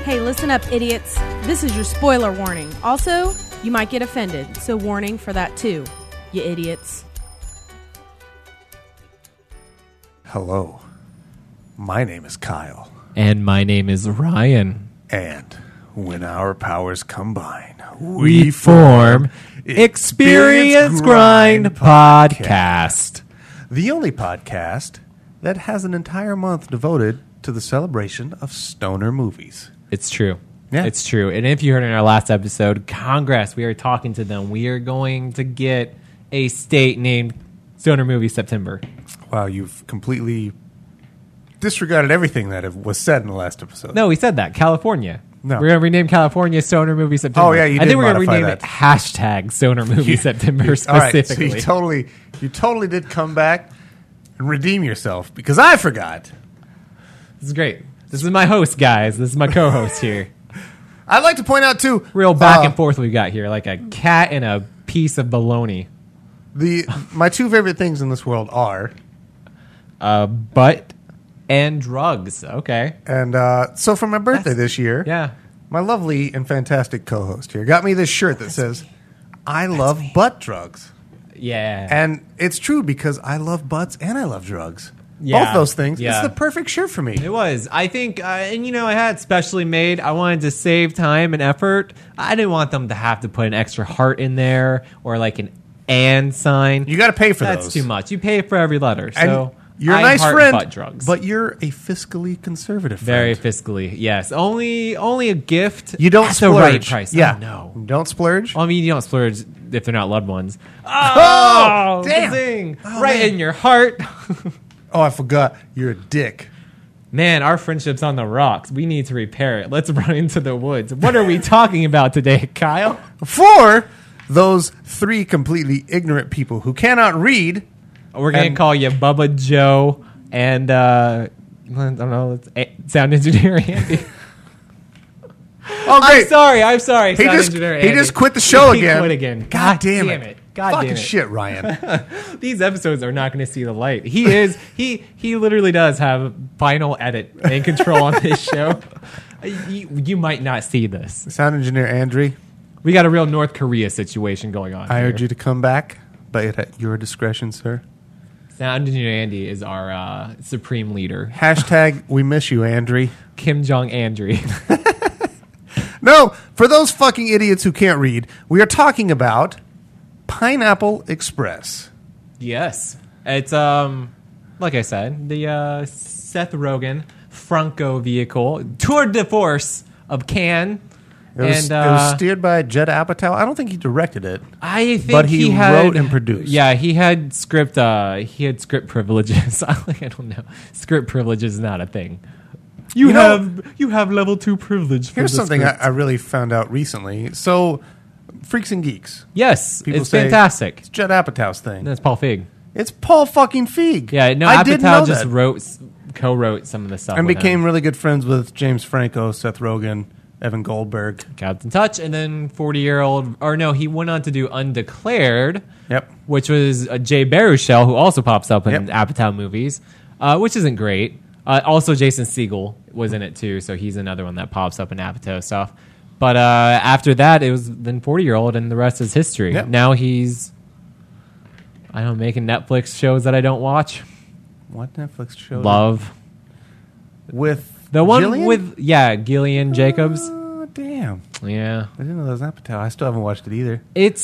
Hey, listen up, idiots. This is your spoiler warning. Also, you might get offended, so warning for that too, you idiots. Hello. My name is Kyle. And my name is Ryan. And when our powers combine, We form Experience Grind Podcast. The only podcast that has an entire month devoted to the celebration of stoner movies. It's true. Yeah. It's true. And if you heard in our last episode, Congress, we are talking to them. We are going to get a state named Stoner Movie September. Wow, you've completely disregarded everything that was said in the last episode. No, we said that. California. No. We're going to rename California Stoner Movie September. Oh, yeah, you I did think we're going to modify rename that. it hashtag Stoner Movie September All right, specifically. so you totally did come back and redeem yourself because I forgot. This is great. This is my host, guys. This is my co-host here. I'd like to point out, too... Real back and forth we got here, like a cat and a piece of bologna. My two favorite things in this world are... Butt and drugs. Okay. And so for my birthday this year, Yeah. my lovely and fantastic co-host here got me this shirt that says, I love butt drugs. Yeah. And it's true because I love butts and I love drugs. Yeah. Both those things. Yeah. It's the perfect shirt for me. It was. I think, and I had it specially made. I wanted to save time and effort. I didn't want them to have to put an extra heart in there or like an and sign. You got to pay for That's those. too much. You pay for every letter. And So you're a I nice heart friend, butt drugs. but you're a fiscally conservative Very friend. fiscally, yes. Only a gift. You don't at splurge. the right price. Yeah. Oh, no. You don't splurge. Well, I mean, you don't splurge if they're not loved ones. Oh, damn. Zing. Oh, right man. in your heart. Oh, I forgot. You're a dick. Man, our friendship's on the rocks. We need to repair it. Let's run into the woods. What are we talking about today, Kyle? For those three completely ignorant people who cannot read... We're going to And- call you Bubba Joe and, I don't know, sound engineer Andy. Oh, great. I'm sorry. He sound just engineer he Andy. just quit the show He again. quit again. God damn it. God Fucking damn it. shit, Ryan. These episodes are not going to see the light. He literally does have final edit and control on this show. You might not see this. Sound engineer Andrew, We got a real North Korea situation going on. I here. urge you to come back, but at your discretion, sir. Sound engineer Andy is our supreme leader. Hashtag we miss you, Andrew. Kim Jong Andrew. No, for those fucking idiots who can't read, we are talking about Pineapple Express. Yes. It's like I said, the Seth Rogen Franco vehicle, tour de force of Cannes. It was steered by Judd Apatow. I don't think he directed it. I think But he had, wrote and produced. Yeah, he had script privileges. I don't know. Script privilege is not a thing. You have level 2 privilege. For Here's the something script. I really found out recently. So, Freaks and Geeks. Yes, People it's say fantastic. It's Judd Apatow's thing. That's Paul Feig. It's Paul fucking Feig. Yeah, no, I didn't know Apatow just that. co-wrote some of the stuff And with became him. really good friends with James Franco, Seth Rogen, Evan Goldberg. Captain Touch, and then 40-year-old, or no, he went on to do Undeclared, Yep. which was Jay Baruchel, who also pops up in Yep. Apatow movies, which isn't great. Also, Jason Segel was in it too, so he's another one that pops up in Apatow stuff. But after that, it was then 40-year-old, and the rest is history. Yep. Now he's, making Netflix shows that I don't watch. What Netflix show? Love. With The one Gillian? with, Gillian Jacobs. Oh, damn. Yeah. I didn't know that was Apatow. I still haven't watched it either. It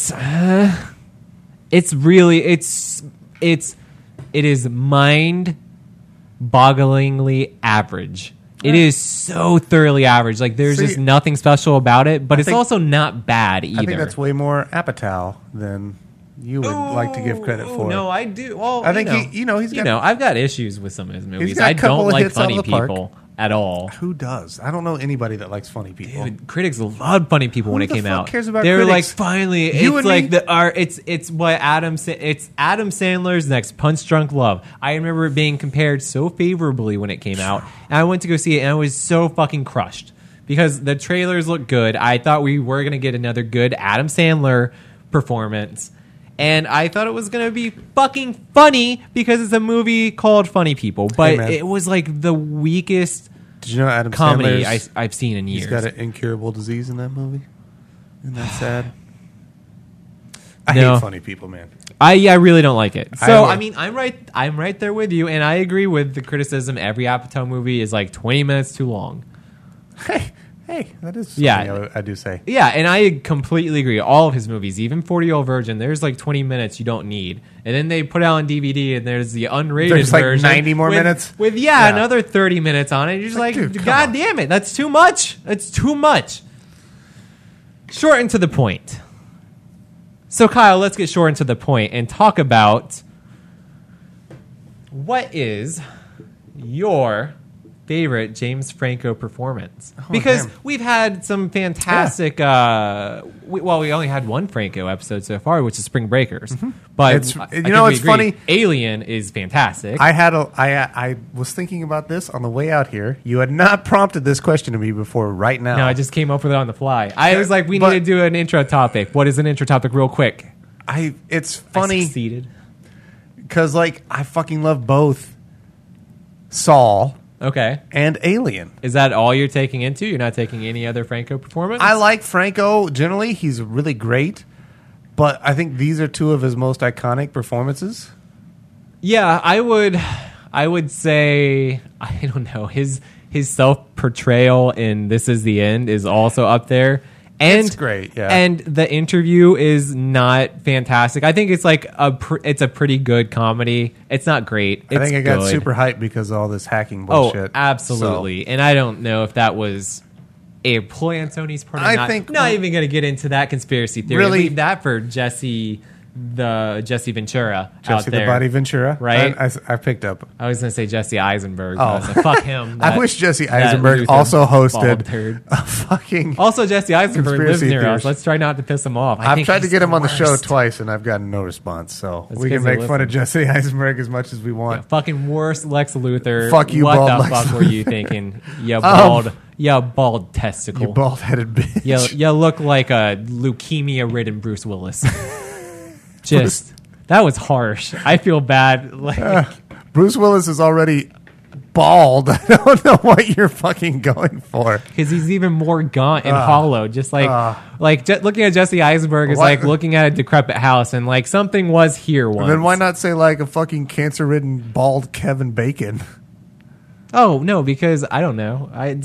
is mind-bogglingly average. It is so thoroughly average. Like there's See, just nothing special about it, but I it's think- also not bad either. I think that's way more Apatow than you would like to give credit for. No, I do. Well, I think he's got. I've got issues with some of his movies. got a I couple don't of like hits out of funny the park. people at all. Who does? I don't know anybody that likes funny people. Dude, critics loved Funny People when Who it the came fuck out. cares about they were critics? like, finally, You it's and like me? it's what it's Adam Sandler's next Punch Drunk Love. I remember it being compared so favorably when it came out, and I went to go see it, and I was so fucking crushed because the trailers looked good. I thought we were gonna get another good Adam Sandler performance. And I thought it was going to be fucking funny because it's a movie called Funny People. But man. it was like the weakest Did you know Adam comedy Sandler's, I've seen in years. he's got an incurable disease in that movie? Isn't that sad? I No. hate funny people, man. I really don't like it. So I- I mean, I'm right there with you, and I agree with the criticism. Every Apatow movie is like 20 minutes too long. Hey, that is something Yeah. I do say. Yeah, and I completely agree. All of his movies, even 40-Year-Old Virgin, there's like 20 minutes you don't need. And then they put out on DVD, and there's the unrated There's like version 90 more with- minutes? With, Yeah. another 30 minutes on it. You're just like, dude, come God on. damn it, that's too much. That's too much. Short and to the point. So, Kyle, let's get short and to the point and talk about what is your favorite James Franco performance, because damn. we've had some fantastic we only had one Franco episode so far, which is Spring Breakers, but It's- I you think know, we it's agree, funny. Alien is fantastic. I was thinking about this on the way out here. You had not prompted this question to me before right now. no, I just came up with it on the fly. I was like, we But- need to do an intro topic. What is an intro topic real quick? It's I funny succeeded. because like I fucking love both Saul Okay, and Alien. is that all you're taking into? You're not taking any other Franco performance? I like Franco generally. He's really great, but I think these are two of his most iconic performances. Yeah, I would say, I don't know, his self portrayal in This Is the End is also up there. And It's great, yeah. And the interview is not fantastic. I think it's like it's a pretty good comedy. It's not great. It's I think I got good. super hyped because of all this hacking Oh, bullshit. absolutely. And I don't know if that was a ploy on Sony's part or I not. think- Not even going to get into that conspiracy theory. Really? Leave that for Jesse Ventura out Jesse there. the Body Ventura, Right? I picked up. I was going to say Jesse Eisenberg. Oh. I was like, fuck him. I That- wish Jesse that Eisenberg Luther also bald hosted turd. a fucking. Also, Jesse Eisenberg lives Conspiracy near us. theories. Let's try not to piss him off. I I've think tried to he's get him the on the show worst. twice, and I've gotten no response. So That's we can 'cause he make fun of listens. Jesse Eisenberg as much as we want. Fucking worst Lex Luthor. Fuck you, what bald the Lex fuck were Luthor. you thinking? You bald testicle. You bald-headed bitch. You look like a leukemia-ridden Bruce Willis. Just that was harsh. I feel bad. Like Bruce Willis is already bald. I don't know what you're fucking going for. because he's even more gaunt and hollow. Just like looking at Jesse Eisenberg is What? like looking at a decrepit house, and like something was here once. Then why not say like a fucking cancer-ridden bald Kevin Bacon? Oh no, because I don't know.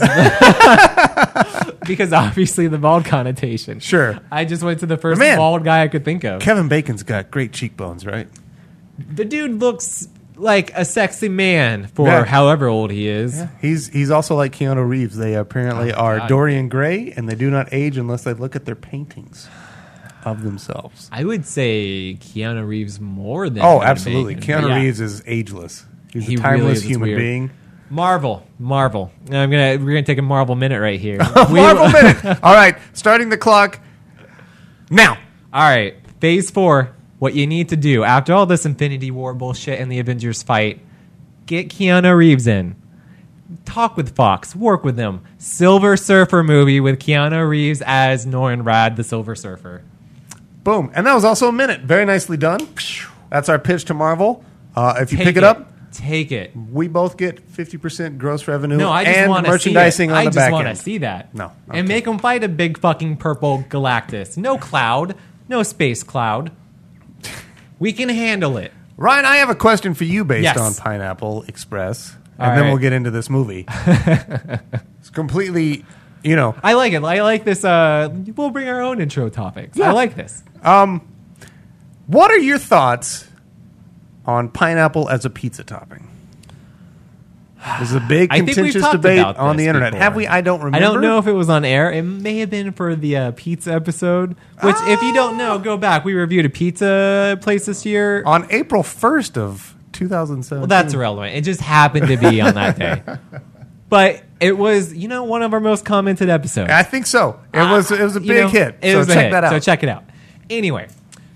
Because obviously the bald connotation. Sure. I just went to the first Man. bald guy I could think of. Kevin Bacon's got great cheekbones, right? The dude looks like a sexy man for Yeah. however old he is. He's also like Keanu Reeves. They apparently are God. Dorian Gray, and they do not age unless they look at their paintings of themselves. I would say Keanu Reeves more than Oh, Kevin absolutely. Bacon, but Keanu yeah. Reeves is ageless. He's He a really timeless is. It's human weird. being. Marvel. We're gonna take a Marvel minute right here. Marvel minute. All right, starting the clock now. All right, Phase 4. What you need to do after all this Infinity War bullshit and the Avengers fight, get Keanu Reeves in. Talk with Fox. Work with them. Silver Surfer movie with Keanu Reeves as Norrin Rad, the Silver Surfer. Boom. And that was also a minute. Very nicely done. That's our pitch to Marvel. If you pick it up, Take it. we both get 50% gross revenue No, I just and want to see merchandising it. on I the just back want to end. see that. No. And Okay. make them fight a big fucking purple Galactus. No Cloud. No Space Cloud. We can handle it. Ryan, I have a question for you based Yes. on Pineapple Express, All and then right. we'll get into this movie. It's completely, you know. I like it. I like this. We'll bring our own intro topics. I like this. What are your thoughts on pineapple as a pizza topping? There's a big I think we've contentious talked debate about on this the internet. before. Have we? I don't remember. I don't know if it was on air. It may have been for the pizza episode. Which, if you don't know, go back. We reviewed a pizza place this year. On April 1st of 2017. Well, that's irrelevant. It just happened to be on that day. But it was, one of our most commented episodes. I think so. It was a big hit. It So was a check hit. that out. So check it out. Anyway,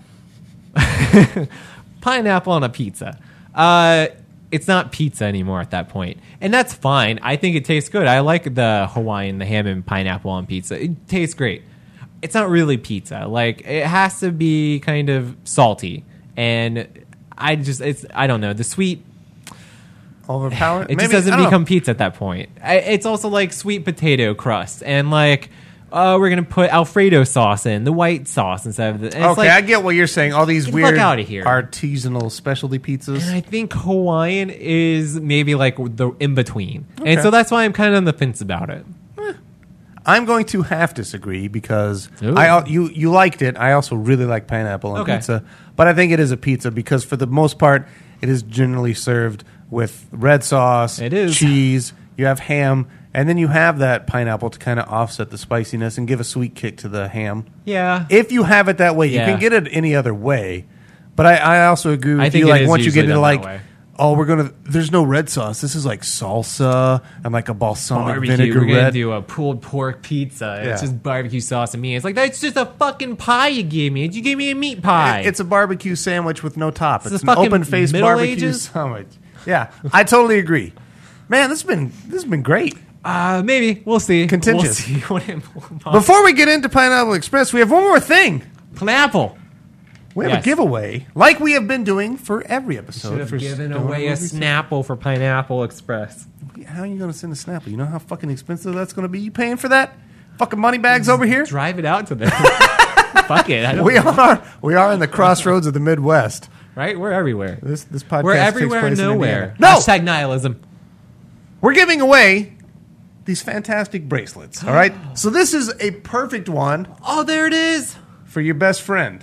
pineapple on a pizza. It's not pizza anymore at that point, and that's fine. I think it tastes good. I like the Hawaiian, the ham and pineapple on pizza. It tastes great. It's not really pizza. Like, it has to be kind of salty, and I don't know, the sweet. Overpowered. It just Maybe- doesn't I don't know. become pizza at that point. It's also like sweet potato crust and like we're gonna put Alfredo sauce in the white sauce instead of the. And it's Okay, like, I get what you're saying. All these Get the weird fuck outta here. artisanal specialty pizzas. And I think Hawaiian is maybe like the in between, and Okay. so that's why I'm kind of on the fence about it. I'm going to half disagree because Ooh. you liked it. I also really like pineapple on Okay. pizza, but I think it is a pizza because for the most part, it is generally served with red sauce, It is. cheese. You have ham, and then you have that pineapple to kind of offset the spiciness and give a sweet kick to the ham. Yeah, If you have it that way, you Yeah. can get it any other way. But I also agree with I think you. it Like is once you get usually into done that like, way. oh, there's no red sauce. This is like salsa and like a balsamic barbecue. vinegar We're gonna red. do a pulled pork pizza. Yeah. It's just barbecue sauce and meat. It's like that's just a fucking pie you gave me. You gave me a meat pie. It's a barbecue sandwich with no top. It's It's the an fucking open faced Middle barbecue Ages? sandwich. Yeah, I totally agree. Man, this has been great. Maybe we'll see. Contentious. We'll see what it Before we get into Pineapple Express, we have one more thing. Pineapple. We have Yes. a giveaway, like we have been doing for every episode. Should have for given Stoner away a Movies. Snapple for Pineapple Express. How are you going to send a Snapple? You know how fucking expensive that's going to be? You paying for that? Fucking money bags over here? Drive it out to them. Fuck it. I don't We are in the crossroads of the Midwest. right? We're everywhere. This podcast We're takes everywhere place and in nowhere. Indiana. No, Hashtag nihilism. we're giving away these fantastic bracelets. All right, so this is a perfect one Oh, there it is. for your best friend.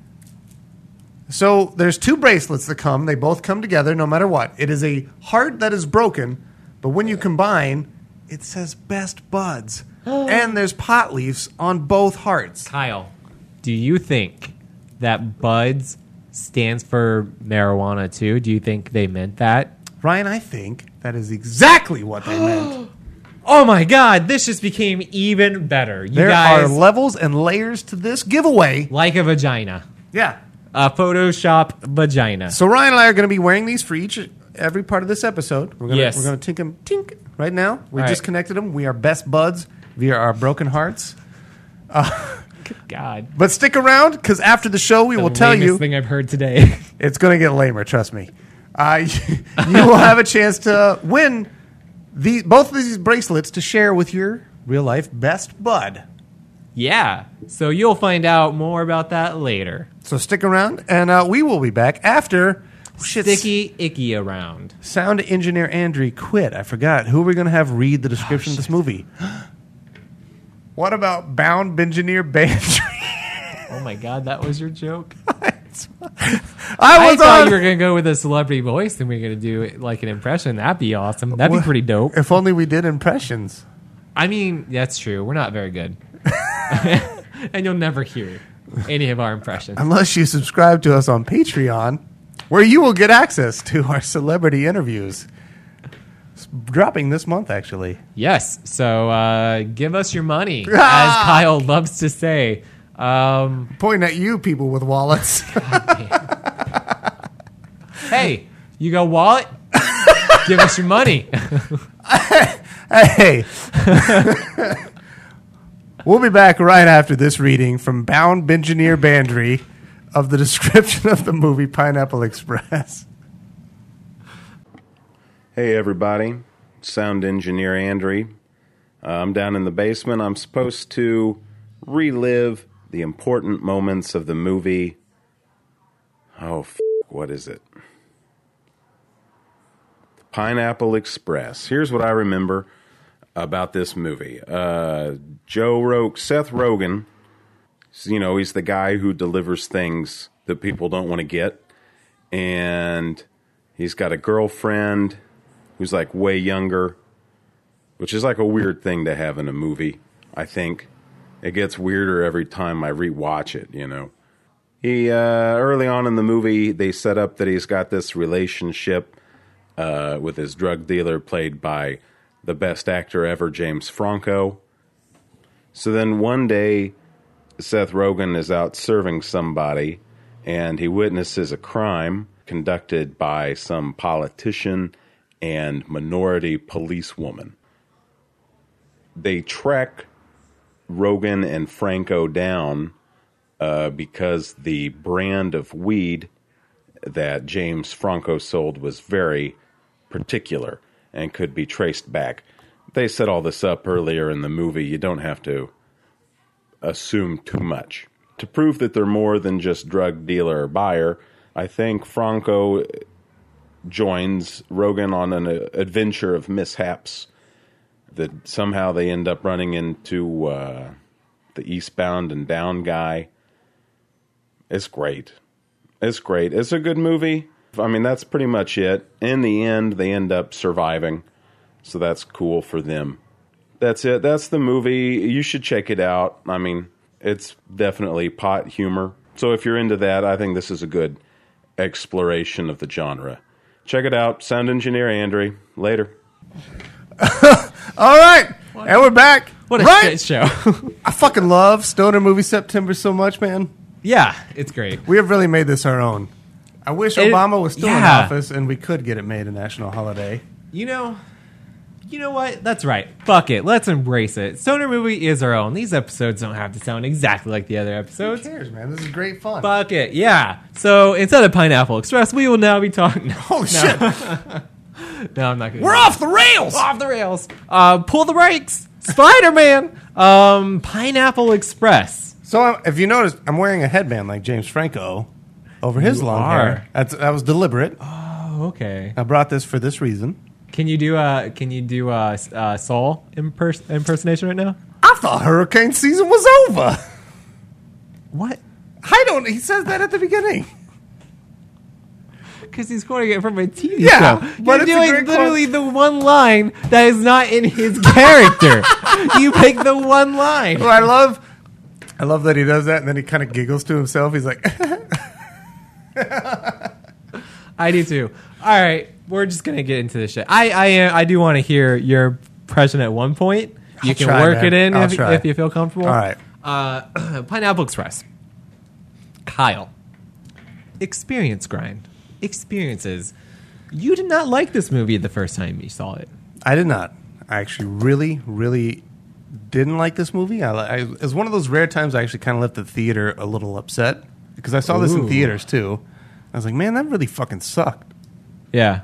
So there's two bracelets that come. They both come together no matter what. It is a heart that is broken, but when you combine, it says best buds. And there's pot leaves on both hearts. Kyle, do you think that buds stands for marijuana too? Do you think they meant that? Ryan, I think that is exactly what they meant. Oh my god, this just became even better. You There guys are levels and layers to this giveaway. like a vagina. Yeah. A Photoshop vagina. So Ryan and I are going to be wearing these for every part of this episode. We're going Yes. to tink them tink right now. We All just right. connected them. We are best buds via our broken hearts. God. But stick around because after the show we will tell Lamest you thing I've heard today. it's going to get lamer. Trust me. You will have a chance to win both of these bracelets to share with your real life best bud. Yeah. So you'll find out more about that later. So stick around, and we will be back after Sticky icky around. Sound engineer Andrew quit. I forgot. Who are we going to have read the description of this movie? What about Bound Engineer Bandry? Oh my god, that was your joke? I I was thought on. you were going to go with a celebrity voice and we are going to do like an impression. That'd be awesome. That'd be pretty dope. If only we did impressions. I mean, that's true. We're not very good. And you'll never hear any of our impressions. Unless you subscribe to us on Patreon, where you will get access to our celebrity interviews. It's dropping this month, actually. Yes. So give us your money, as Kyle loves to say. Pointing at you, people with wallets. Hey, you got a wallet? Give us your money. Hey. We'll be back right after this reading from Bound Engineer Bandry of the description of the movie Pineapple Express. Hey everybody, sound engineer Andrew. I'm down in the basement. I'm supposed to relive the important moments of the movie. What is it? The Pineapple Express. Here's what I remember about this movie. Seth Rogen, he's the guy who delivers things that people don't want to get. And he's got a girlfriend who's like way younger, which is like a weird thing to have in a movie, I think. It gets weirder every time I rewatch it, He, early on in the movie, they set up that he's got this relationship with his drug dealer played by the best actor ever, James Franco. So then one day, Seth Rogen is out serving somebody, and he witnesses a crime conducted by some politician and minority policewoman. They track Rogen and Franco down because the brand of weed that James Franco sold was very particular and could be traced back. They set all this up earlier in the movie. You don't have to assume too much. To prove that they're more than just drug dealer or buyer, I think Franco joins Rogen on an adventure of mishaps that somehow they end up running into the Eastbound and Down guy. It's great. It's great. It's a good movie. I mean, that's pretty much it. In the end, they end up surviving, so that's cool for them. That's it. That's the movie. You should check it out. I mean, it's definitely pot humor. So if you're into that, I think this is a good exploration of the genre. Check it out. Sound engineer Andre. Later. All right. And we're back. What a right? shit show. I fucking love Stoner Movie September so much, man. Yeah, it's great. We have really made this our own. I wish Obama was still in office and we could get it made a national holiday. You know what? That's right. Fuck it. Let's embrace it. Stoner Movie is our own. These episodes don't have to sound exactly like the other episodes. Who cares, man? This is great fun. Fuck it. Yeah. So instead of Pineapple Express, we will now be talking. Holy shit. No, I'm not going to. We're off the rails. Off the rails. Pull the brakes. Spider-Man. Pineapple Express. So if you notice, I'm wearing a headband like James Franco over his long hair. That was deliberate. Oh, okay. I brought this for this reason. Can you do Saul impersonation right now? I thought hurricane season was over. What? He says that at the beginning. Because he's quoting it from a TV Yeah, show. but You're it's a doing great literally the one line that is not in his character. You pick the one line. Well, I love that he does that, and then he kind of giggles to himself. He's like, I do too. All right, we're just gonna get into this shit. I do want to hear your impression at one point. You can work it in if you feel comfortable. All right. Pineapple Express. Kyle. Experience grind. Experiences. You did not like this movie the first time you saw it. I did not. I actually really, really didn't like this movie. It was one of those rare times I actually kind of left the theater a little upset because I saw this in theaters too. I was like, man, that really fucking sucked. Yeah.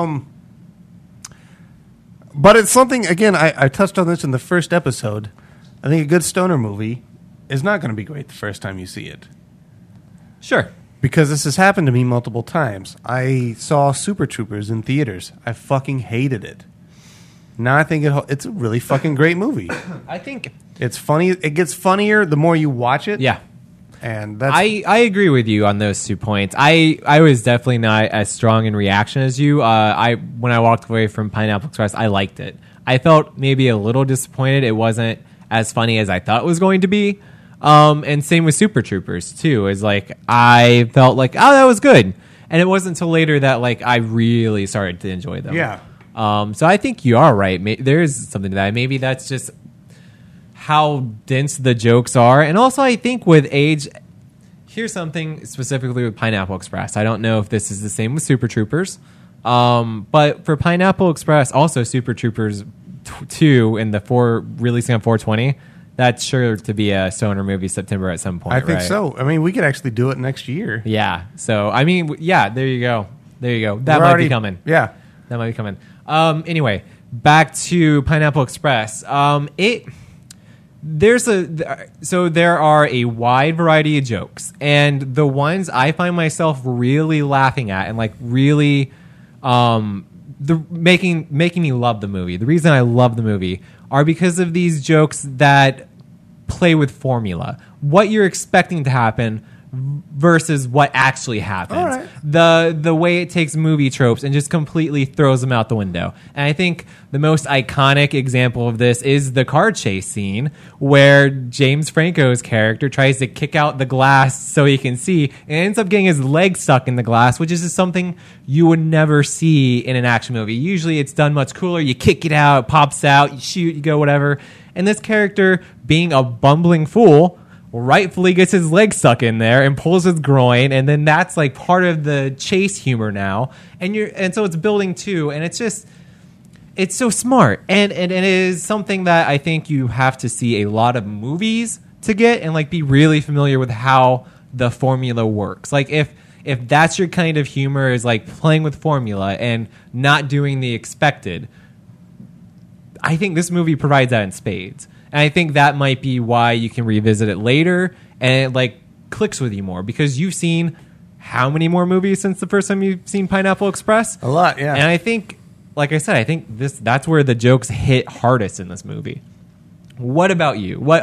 But it's something, again, I touched on this in the first episode. I think a good stoner movie is not going to be great the first time you see it. Sure. Because this has happened to me multiple times. I saw Super Troopers in theaters. I fucking hated it. Now I think it's a really fucking great movie. I think It's funny. It gets funnier the more you watch it. yeah. And that's... I agree with you on those 2 points. I was definitely not as strong in reaction as you. When I walked away from Pineapple Express, I liked it. I felt maybe a little disappointed. It wasn't as funny as I thought it was going to be. And same with Super Troopers too. Is like I felt like, oh, that was good, and it wasn't until later that like I really started to enjoy them. Yeah. So I think you are right. There is something to that. Maybe that's just how dense the jokes are, and also I think with age. Here's something specifically with Pineapple Express. I don't know if this is the same with Super Troopers, but for Pineapple Express, also Super Troopers 2 in the releasing on 420. That's sure to be a stoner movie September at some point. I think right? so. I mean, we could actually do it next year. Yeah. So I mean, yeah. There you go. That might be coming. Yeah. That might be coming. Anyway, back to Pineapple Express. There are a wide variety of jokes, and the ones I find myself really laughing at and like really making me love the movie. The reason I love the movie are because of these jokes that play with formula. What you're expecting to happen versus what actually happens. All right. The way it takes movie tropes and just completely throws them out the window. And I think the most iconic example of this is the car chase scene where James Franco's character tries to kick out the glass so he can see and ends up getting his leg stuck in the glass, which is just something you would never see in an action movie. Usually it's done much cooler. You kick it out, it pops out, you shoot, you go, whatever. And this character, being a bumbling fool, rightfully gets his leg stuck in there and pulls his groin, and then that's like part of the chase humor now, and so it's building too, and it's so smart, and it is something that I think you have to see a lot of movies to get and like be really familiar with how the formula works. Like if if that's your kind of humor, is like playing with formula and not doing the expected, I think this movie provides that in spades. And I think that might be why you can revisit it later and it like clicks with you more, because you've seen how many more movies since the first time you've seen Pineapple Express? A lot, yeah. And I think, like I said, I think that's where the jokes hit hardest in this movie. What about you? What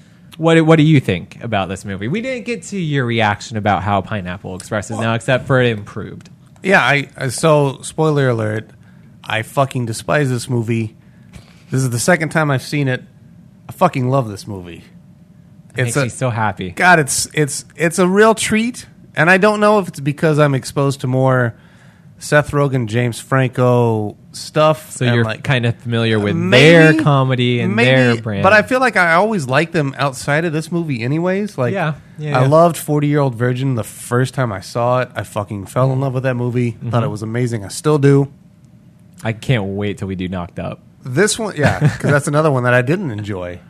do you think about this movie? We didn't get to your reaction about how Pineapple Express is now, except for it improved. Yeah, so spoiler alert, I fucking despise this movie. This is the second time I've seen it. I fucking love this movie. It makes me so happy. God, it's a real treat, and I don't know if it's because I'm exposed to more Seth Rogen, James Franco stuff. So you're like, kind of familiar with maybe, their comedy and their brand. But I feel like I always liked them outside of this movie anyways. Like, Yeah. I loved 40-Year-Old Virgin the first time I saw it. I fucking fell in love with that movie. Thought it was amazing. I still do. I can't wait till we do Knocked Up. This one, yeah, because that's another one that I didn't enjoy.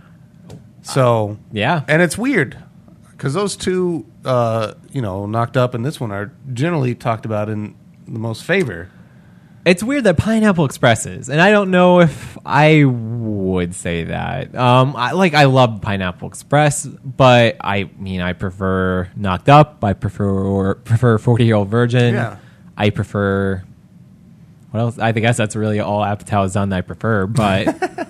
So, Yeah. and it's weird because those two, Knocked Up and this one are generally talked about in the most favor. It's weird that Pineapple Express is, and I don't know if I would say that. I love Pineapple Express, but I prefer Knocked Up. I prefer 40-Year-Old Virgin. Yeah. I prefer. What else? I guess that's really all Apatow has done that I prefer. But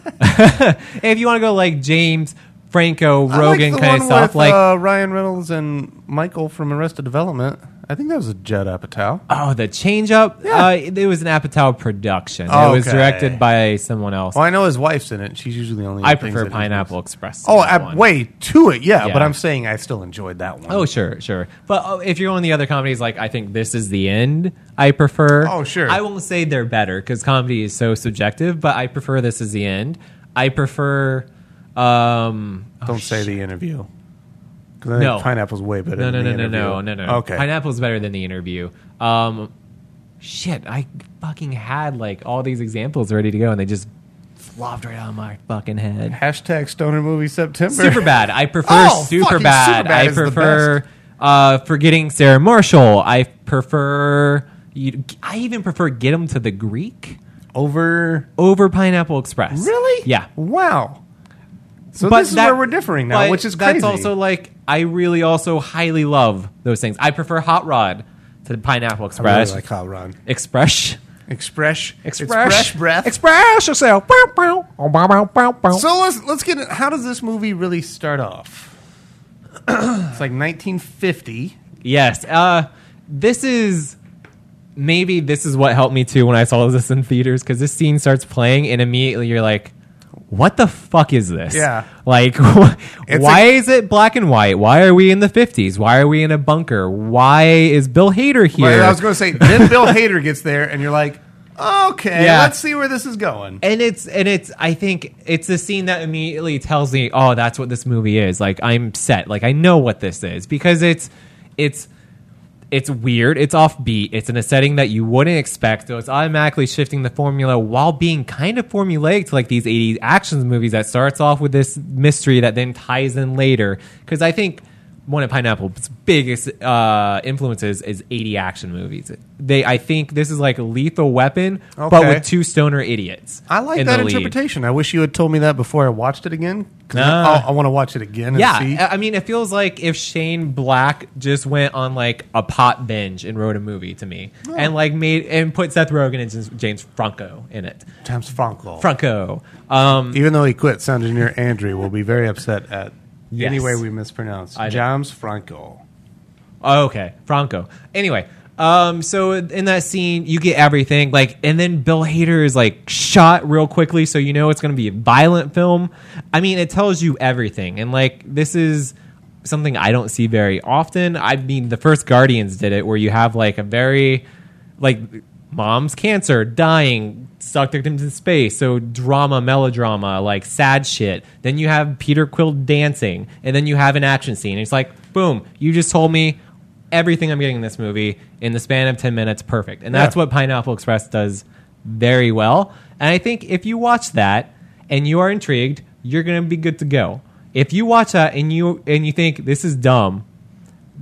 if you want to go like James Franco, Rogan kind of stuff, with, Ryan Reynolds and Michael from Arrested Development. I think that was a Judd Apatow. Oh, the Change Up? Yeah. It was an Apatow production. Oh, it was okay. directed by someone else. Well, I know his wife's in it. She's usually only. I in things prefer that he Pineapple makes. Express. Oh, that one. way to it, yeah. Yeah. But I'm saying I still enjoyed that one. Oh, sure. But if you're on the other comedies, like I think This Is the End, I prefer. Oh, sure. I won't say they're better because comedy is so subjective, but I prefer This Is the End. I prefer. Don't say The Interview. Because I think No. Pineapple's way better. No. than The Interview. No. Okay. Pineapple's better than The Interview. I fucking had like all these examples ready to go, and they just flopped right out of my fucking head. Hashtag Stoner Movie September. Super bad. I prefer Oh, super fucking bad. Superbad I is the prefer Forgetting Sarah Marshall. I prefer. I even prefer Get 'Em to the Greek Over. Pineapple Express. Really? Yeah. Wow. So But this is that- where we're differing now, but which is crazy. That's also like I really also highly love those things. I prefer Hot Rod to Pineapple I Express. really like Hot Rod. Express breath. Express yourself. So let's get it. How does this movie really start off? It's like 1950. Yes. This is what helped me too when I saw this in theaters, because this scene starts playing and immediately you're like, what the fuck is this? Yeah. Like, why is it black and white? Why are we in the 50s? Why are we in a bunker? Why is Bill Hader here? Well, I was going to say, then Bill Hader gets there, and you're like, okay, Yeah. let's see where this is going. And it's I think it's the scene that immediately tells me, oh, that's what this movie is. Like, I'm set. Like, I know what this is, because it's weird. It's offbeat. It's in a setting that you wouldn't expect. So it's automatically shifting the formula while being kind of formulaic to like these 80s action movies that starts off with this mystery that then ties in later. Because I think one of Pineapple's biggest influences is 80 action movies. I think this is like a Lethal Weapon, but Okay. with two stoner idiots. I like in that the lead. interpretation. I wish you had told me that before I watched it again. 'Cause Nah. I want to watch it again and see. Yeah, I mean, it feels like if Shane Black just went on like a pot binge and wrote a movie to me, and like put Seth Rogen and James Franco in it. James Franco. Franco, Even though he quit, sound engineer Andrew will be very upset at Yes. any way we mispronounce. I know. James Franco. Oh, okay, Franco. Anyway, so in that scene, you get everything. Like, and then Bill Hader is like shot real quickly, so you know it's going to be a violent film. I mean, it tells you everything, and like this is something I don't see very often. I mean, the first Guardians did it, where you have like a very like mom's cancer, dying, sucked into space, so drama, melodrama, like sad shit. Then you have Peter Quill dancing, and then you have an action scene. It's like, boom, you just told me everything I'm getting in this movie in the span of 10 minutes, perfect. And that's what Pineapple Express does very well. And I think if you watch that and you are intrigued, you're going to be good to go. If you watch that and you think this is dumb,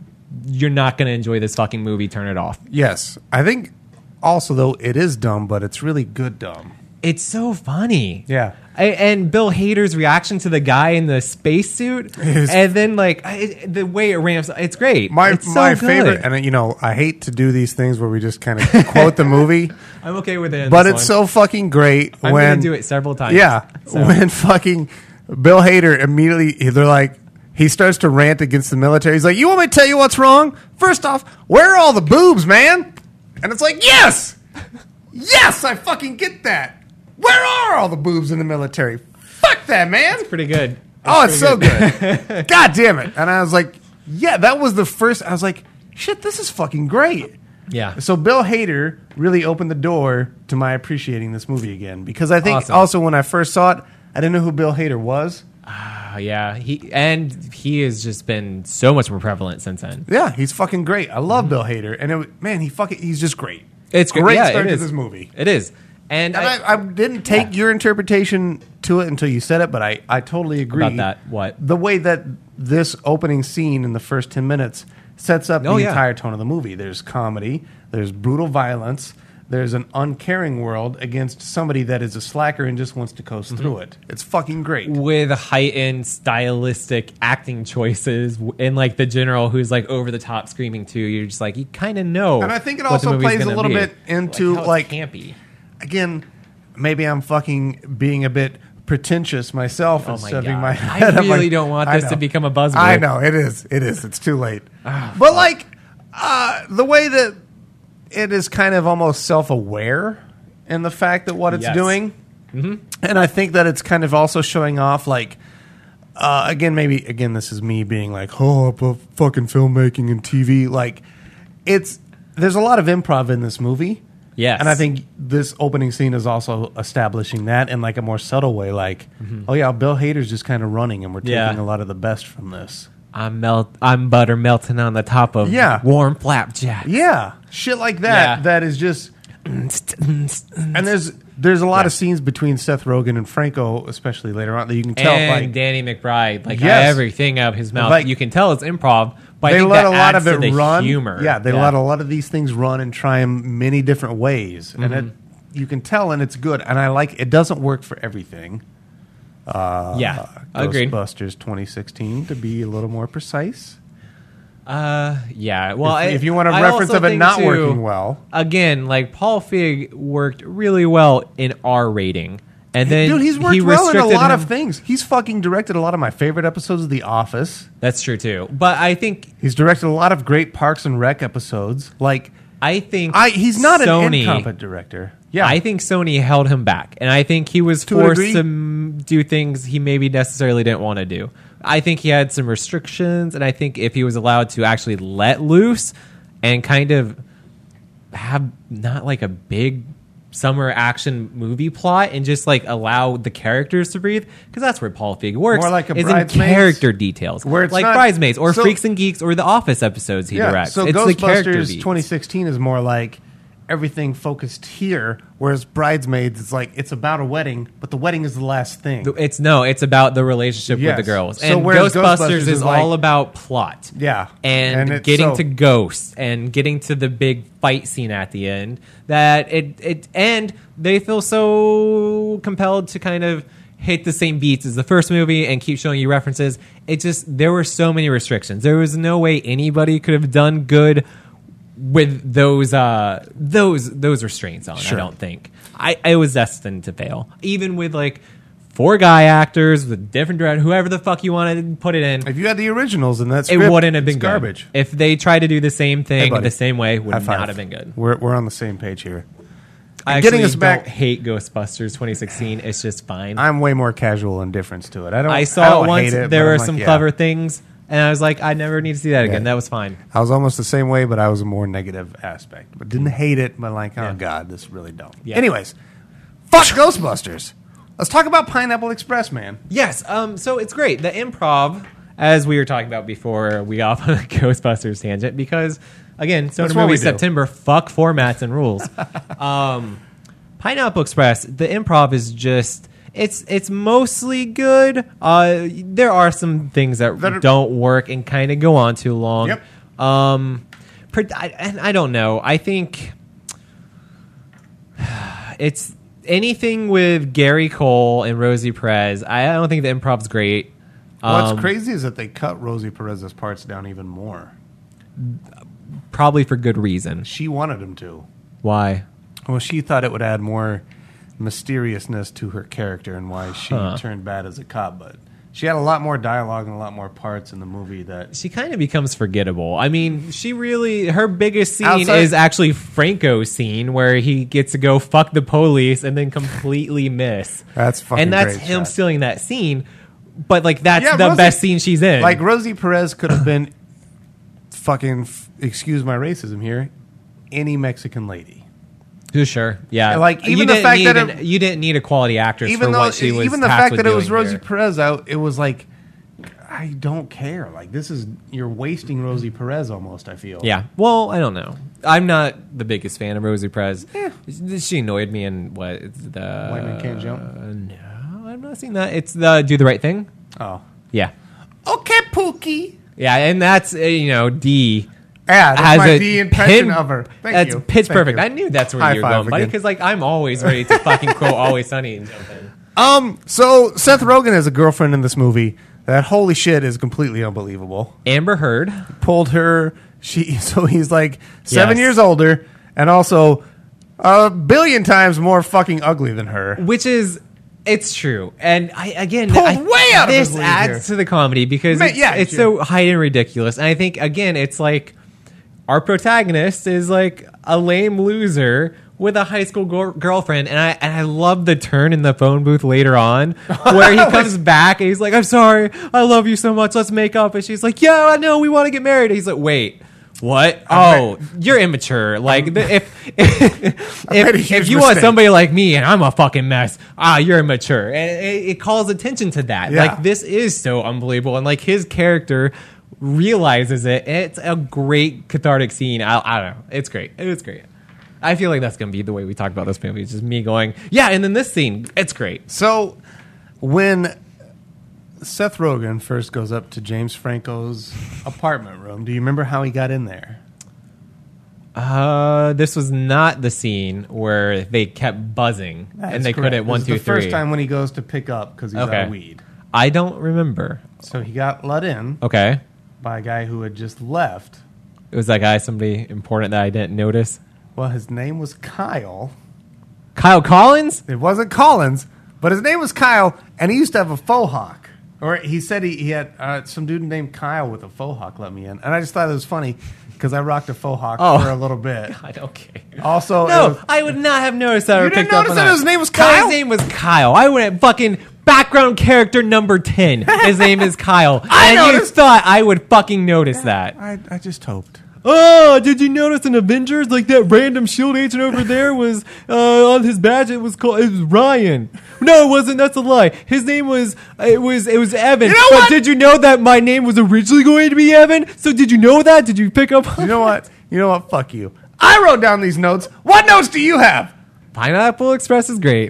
you're not going to enjoy this fucking movie. Turn it off. Yes. I think also, though, it is dumb, but it's really good dumb. It's so funny. Yeah. And Bill Hader's reaction to the guy in the spacesuit, and then like the way it ramps, it's great. It's so good. Favorite, and I hate to do these things where we just kind of quote the movie. I'm okay with it, but it's so fucking great. I'm going to do it several times. Yeah, so. When fucking Bill Hader immediately, they're like, he starts to rant against the military. He's like, "You want me to tell you what's wrong? First off, where are all the boobs, man?" And it's like, yes, I fucking get that. Where are all the boobs in the military? Fuck that, man. It's pretty good. It's so good. God damn it. And I was like, yeah, that was the first. I was like, shit, this is fucking great. Yeah. So Bill Hader really opened the door to my appreciating this movie again. Because I think also when I first saw it, I didn't know who Bill Hader was. Yeah. He has just been so much more prevalent since then. Yeah, he's fucking great. I love Bill Hader. And he's just great. It's great start to this movie. It is. And I didn't take your interpretation to it until you said it, but I totally agree. About that, what? The way that this opening scene in the first 10 minutes sets up the entire tone of the movie. There's comedy, there's brutal violence, there's an uncaring world against somebody that is a slacker and just wants to coast through it. It's fucking great. With heightened stylistic acting choices and like the general who's like over the top screaming too. You're just like, you kind of know. And I think it also plays a little bit into like campy. Again, maybe I'm fucking being a bit pretentious myself and shoving my head I really don't want this to become a buzzword. I know, it is. It's too late. But like the way that it is kind of almost self-aware in the fact that what it's doing. Mm-hmm. And I think that it's kind of also showing off like again, this is me being like, oh, fucking filmmaking and TV. Like there's a lot of improv in this movie. Yes. And I think this opening scene is also establishing that in like a more subtle way. Like, oh yeah, Bill Hader's just kind of running, and we're taking a lot of the best from this. I'm butter melting on the top of warm flapjack. Yeah, shit like that. Yeah. That is just. And there's a lot of scenes between Seth Rogen and Franco, especially later on, that you can tell. And like Danny McBride, like everything out of his mouth, you can tell it's improv. But they I think let that a lot adds of it to the run. Humor. Yeah, they let a lot of these things run and try them many different ways, and you can tell, and it's good. And I like it. Doesn't work for everything. Agreed. Ghostbusters 2016, to be a little more precise. Yeah. Well, if you want a reference of it not working well, again, like Paul Feig worked really well in R rating. And then dude, he's worked well in a lot of things. He's fucking directed a lot of my favorite episodes of The Office. That's true too. But I think he's directed a lot of great Parks and Rec episodes. Like I think he's not Sony, an incompetent director. Yeah, I think Sony held him back, and I think he was forced to do things he maybe necessarily didn't want to do. I think he had some restrictions, and I think if he was allowed to actually let loose and kind of have not like a big summer action movie plot and just like allow the characters to breathe, because that's where Paul Feig works. More like a is Bridesmaids, in character details, where it's like not, Bridesmaids or Freaks and Geeks or The Office episodes he directs. So it's Ghostbusters 2016 is more like everything focused here, whereas Bridesmaids, it's like it's about a wedding, but the wedding is the last thing. It's about the relationship with the girls. So and Ghostbusters is like, all about plot. Yeah. And getting to ghosts and getting to the big fight scene at the end, that and they feel so compelled to kind of hit the same beats as the first movie and keep showing you references. There were so many restrictions. There was no way anybody could have done good with those restraints on. Sure. I don't think I was destined to fail, even with like 4 guy actors with different directors, whoever the fuck you wanted to put it in. If you had the originals in that script, it wouldn't have been garbage. Good. If they tried to do the same thing the same way, would not have been good. We're on the same page here. I getting us back, don't hate Ghostbusters 2016. It's just fine. I'm way more casual indifference to it. I saw it once. There were some clever things. And I was like, I never need to see that again. That was fine. I was almost the same way, but I was a more negative aspect. But didn't hate it, but like, oh, God, this really don't. Yeah. Anyways, fuck Ghostbusters. Let's talk about Pineapple Express, man. Yes. So it's great. The improv, as we were talking about before we got off on a Ghostbusters tangent, because, again, Soda Movie September, fuck formats and rules. Pineapple Express, the improv is just... It's mostly good. There are some things that don't work and kind of go on too long. Yep. I don't know. I think it's anything with Gary Cole and Rosie Perez. I don't think the improv's great. What's crazy is that they cut Rosie Perez's parts down even more. Probably for good reason. She wanted him to. Why? Well, she thought it would add more mysteriousness to her character and why she turned bad as a cop. But she had a lot more dialogue and a lot more parts in the movie that... She kind of becomes forgettable. I mean, her biggest scene is actually Franco's scene where he gets to go fuck the police and then completely miss. That's fucking And that's great him shot. stealing that scene. But, like, that's the best scene she's in. Like, Rosie Perez could have been fucking, excuse my racism here, any Mexican lady. Sure, yeah. Like, even the fact that you didn't need a quality actress even for though, what she was. even the tasked fact with that it was doing Rosie here. Perez out, it was like, I don't care. Like, you're wasting Rosie Perez almost, I feel. Yeah. Well, I don't know. I'm not the biggest fan of Rosie Perez. Yeah. She annoyed me in what the White Man Can't Jump? No, I've not seen that. It's the Do the Right Thing. Oh. Yeah. Okay, Pookie. Yeah, and that's D. Yeah, that's has my a D impression pin- of her. Thank that's you. pitch Thank perfect. you. I knew that's where High you were five going, buddy, again. because like I'm always ready to fucking quote Always Sunny and jump in. So Seth Rogen has a girlfriend in this movie that, holy shit, is completely unbelievable. Amber Heard. Pulled her. So he's like 7 Yes. years older and also a billion times more fucking ugly than her. Which is, it's true, and Pulled way out of this his league adds here. to the comedy because Man, it's, yeah, it's sure. so high and ridiculous. And I think again, it's like our protagonist is like a lame loser with a high school girlfriend, and I love the turn in the phone booth later on where he comes back and he's like, "I'm sorry, I love you so much, let's make up," and she's like, "Yeah, I know, we want to get married." And he's like, "Wait." What? Oh, you're immature. Like if you want mistake. somebody like me and I'm a fucking mess, you're immature, and it calls attention to that. Yeah. Like this is so unbelievable, and like his character realizes it. And it's a great cathartic scene. I don't know. It's great. It's great. I feel like that's gonna be the way we talk about this movie. It's just me going, yeah, and then this scene, it's great. So when Seth Rogen first goes up to James Franco's apartment room, do you remember how he got in there? This was not the scene where they kept buzzing and they correct. couldn't 1, This 2, is 3. the first time when he goes to pick up because he's out of weed. I don't remember. So he got let in Okay. by a guy who had just left. Was that guy somebody important that I didn't notice? Well, his name was Kyle. Kyle Collins? It wasn't Collins, but his name was Kyle, and he used to have a faux hawk. Or he said he had some dude named Kyle with a faux hawk let me in. And I just thought it was funny because I rocked a faux hawk for a little bit. God, okay. Also, No, I would not have noticed that. You or didn't picked up notice on that his name was No, Kyle? his name was Kyle. I would have fucking background character number 10. His name is Kyle. And you noticed. thought I would fucking notice that. I just hoped. Oh, did you notice in Avengers, like that random SHIELD agent over there was on his badge? It was Ryan. No, it wasn't. That's a lie. His name was Evan. You know but what? did you know that my name was originally going to be Evan? So did you know that? Did you pick up? You know what? You know what? Fuck you. I wrote down these notes. What notes do you have? Pineapple Express is great.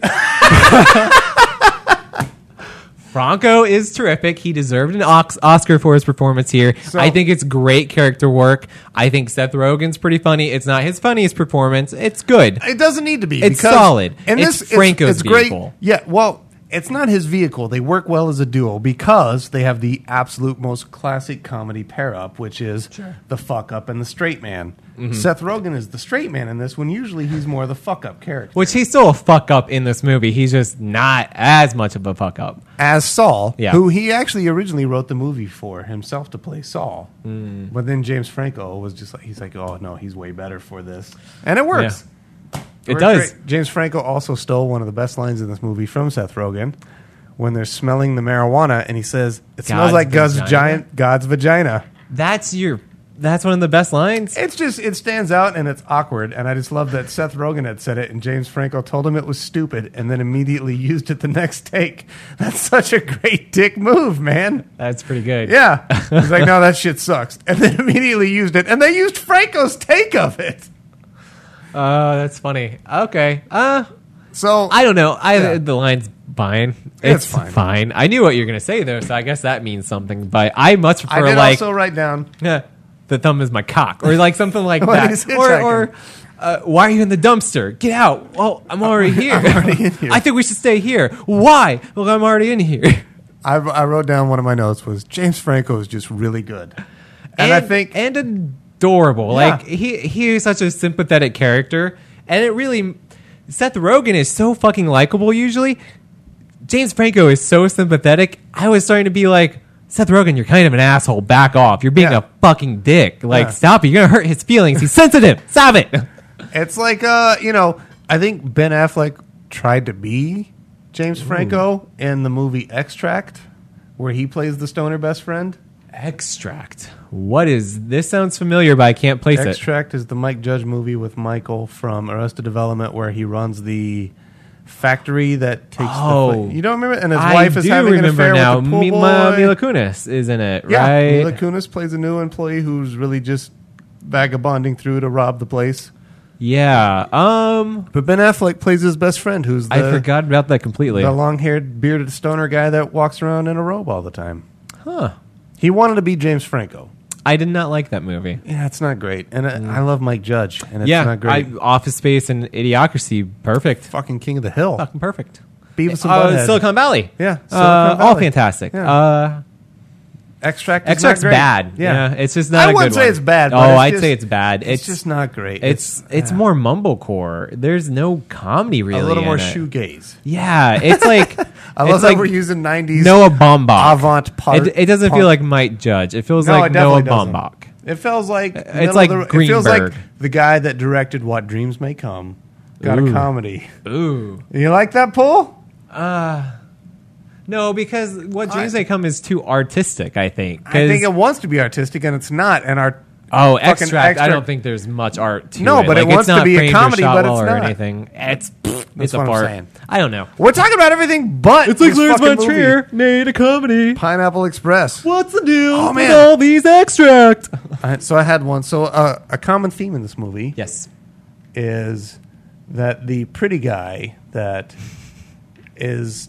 Franco is terrific. He deserved an Oscar for his performance here. So- I think it's great character work. I think Seth Rogen's pretty funny. It's not his funniest performance. It's good. It doesn't need to be. It's because solid. in It's this, Franco's it's great. vehicle. Yeah, well, it's not his vehicle. They work well as a duo because they have the absolute most classic comedy pair up, which is the fuck up and the straight man. Mm-hmm. Seth Rogen is the straight man in this when usually he's more the fuck up character. Which he's still a fuck up in this movie. He's just not as much of a fuck up. As Saul, Yeah. who he actually originally wrote the movie for himself to play Saul. Mm. But then James Franco was just like, he's like, oh no, he's way better for this. And it works. It Works does. great. James Franco also stole one of the best lines in this movie from Seth Rogen when they're smelling the marijuana and he says, it smells God's like vagina? God's vagina. That's one of the best lines. It stands out and it's awkward. And I just love that Seth Rogen had said it and James Franco told him it was stupid and then immediately used it the next take. That's such a great dick move, man. That's pretty good. Yeah. He's like, no, that shit sucks. And then immediately used it. And they used Franco's take of it. That's funny. Okay. So I don't know. Yeah. The line's fine. It's fine. I knew what you were going to say, though, so I guess that means something. But I much I prefer, did like... also write down, Yeah. the thumb is my cock, or like something like Well, he's that, or why are you in the dumpster? Get out! Well, I'm already here. I think we should stay here. Why? Well, I'm already in here. I wrote down one of my notes was James Franco is just really good, and I think and adorable. Yeah. Like he is such a sympathetic character, and it really Seth Rogen is so fucking likable. Usually, James Franco is so sympathetic. I was starting to be like, Seth Rogen, you're kind of an asshole. Back off. You're being Yeah. a fucking dick. Like, Yeah. stop it. You're gonna hurt his feelings. He's sensitive. Stop it. it's like I think Ben Affleck tried to be James Franco in the movie Extract, where he plays the stoner best friend. Extract. What is this? Sounds familiar, but I can't place it. Extract is the Mike Judge movie with Michael from Arrested Development, where he runs the factory that takes Oh. you don't remember? And his I wife is do having an remember affair now. with the pool Mila boy. Kunis is in it, Yeah, right? Mila Kunis plays a new employee who's really just vagabonding through to rob the place. Yeah. But Ben Affleck plays his best friend, who's I forgot about that completely. the long-haired, bearded stoner guy that walks around in a robe all the time. Huh. He wanted to be James Franco. I did not like that movie. Yeah, it's not great. And I love Mike Judge, and it's Yeah, not great. Office Space and Idiocracy, perfect. Fucking King of the Hill. Fucking perfect. Beavis and Butthead. Silicon Valley. Yeah, Silicon All Valley. fantastic. Yeah. Extract is Extract's not great. bad. Yeah. It's just not I a good wouldn't say one. it's bad, Oh, but it's I'd just- say it's bad. It's just not great. It's more mumblecore. There's no comedy really. a little more in it. shoegaze. Yeah, it's like I love it's that like we're using 90s Noah Baumbach. avant-garde. It doesn't feel like Mike Judge. It feels No, like it Noah definitely doesn't. Baumbach. It feels like It's like it feels like Greenberg. the guy that directed What Dreams May Come got Ooh. a comedy. Ooh. You like that, Paul? No, because What Dreams May Come is too artistic, I think. I think it wants to be artistic, and it's not. And Oh, fucking Extract. I don't think there's much art to No, it. but it Like, wants it's not to be a framed or comedy, shot but well it's or not. anything. It's a what I'm fart. saying. I don't know. we're talking about everything but It's like this Lawrence fucking von movie. Trier made a comedy. Pineapple Express. What's the deal Oh, with man. all these Extract? So I had one. So a common theme in this movie Yes. is that the pretty guy that is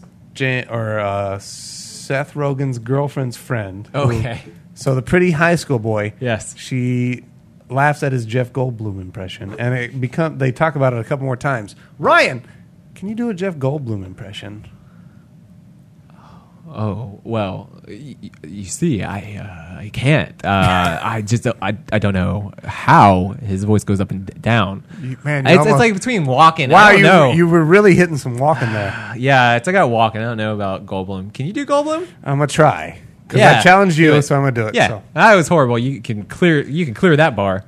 Seth Rogen's girlfriend's friend. who- Okay. So the pretty high school boy. Yes. She laughs at his Jeff Goldblum impression, and they talk about it a couple more times. Ryan, can you do a Jeff Goldblum impression? Oh well, you see, I can't. I just I don't know how his voice goes up and down. Man, It's like between walking. wow, I don't know. you were really hitting some walking there. Yeah, it's like I walking. I don't know about Goldblum. Can you do Goldblum? I'm gonna try because Yeah, I challenged do you, it. so I'm gonna do it. Yeah, So. that was horrible. You can clear that bar.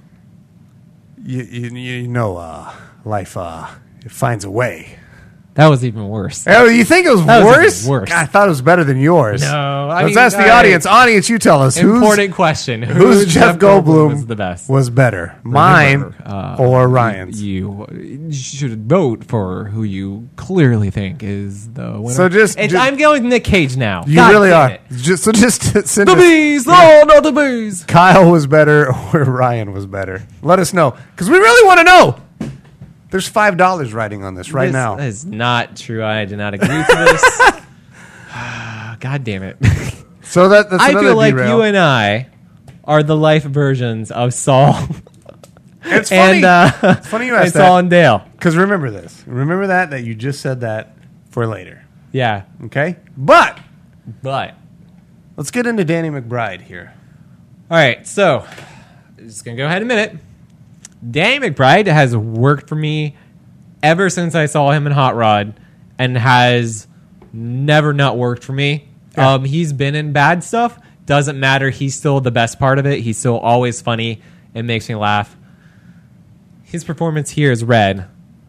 You know, life it finds a way. That was even worse. Oh, you think it was That was worse? even worse. God, I thought it was better than yours. No, I let's mean, ask the all right. audience. Audience, you tell us Important question. who's Jeff Goldblum was the best? was better, mine Remember, or Ryan's? You should vote for who you clearly think is the winner. So just- I'm going with Nick Cage now. You God really damn are. it. Just send The us- bees! Oh, not the bees! Kyle was better or Ryan was better. Let us know because we really want to know. There's $5 riding on this right This now. is not true. I do not agree to this. God damn it. So that's I another feel like derail. you and I are the life versions of Saul It's funny. and, It's funny you and asked Saul that and Dale. because remember this. Remember that you just said that for later. Yeah. Okay, but But, let's get into Danny McBride here. all right. So, just going to go ahead in a minute. Danny McBride has worked for me ever since I saw him in Hot Rod and has never not worked for me. Yeah. He's been in bad stuff. Doesn't matter. He's still the best part of it. He's still always funny. It makes me laugh. His performance here as Red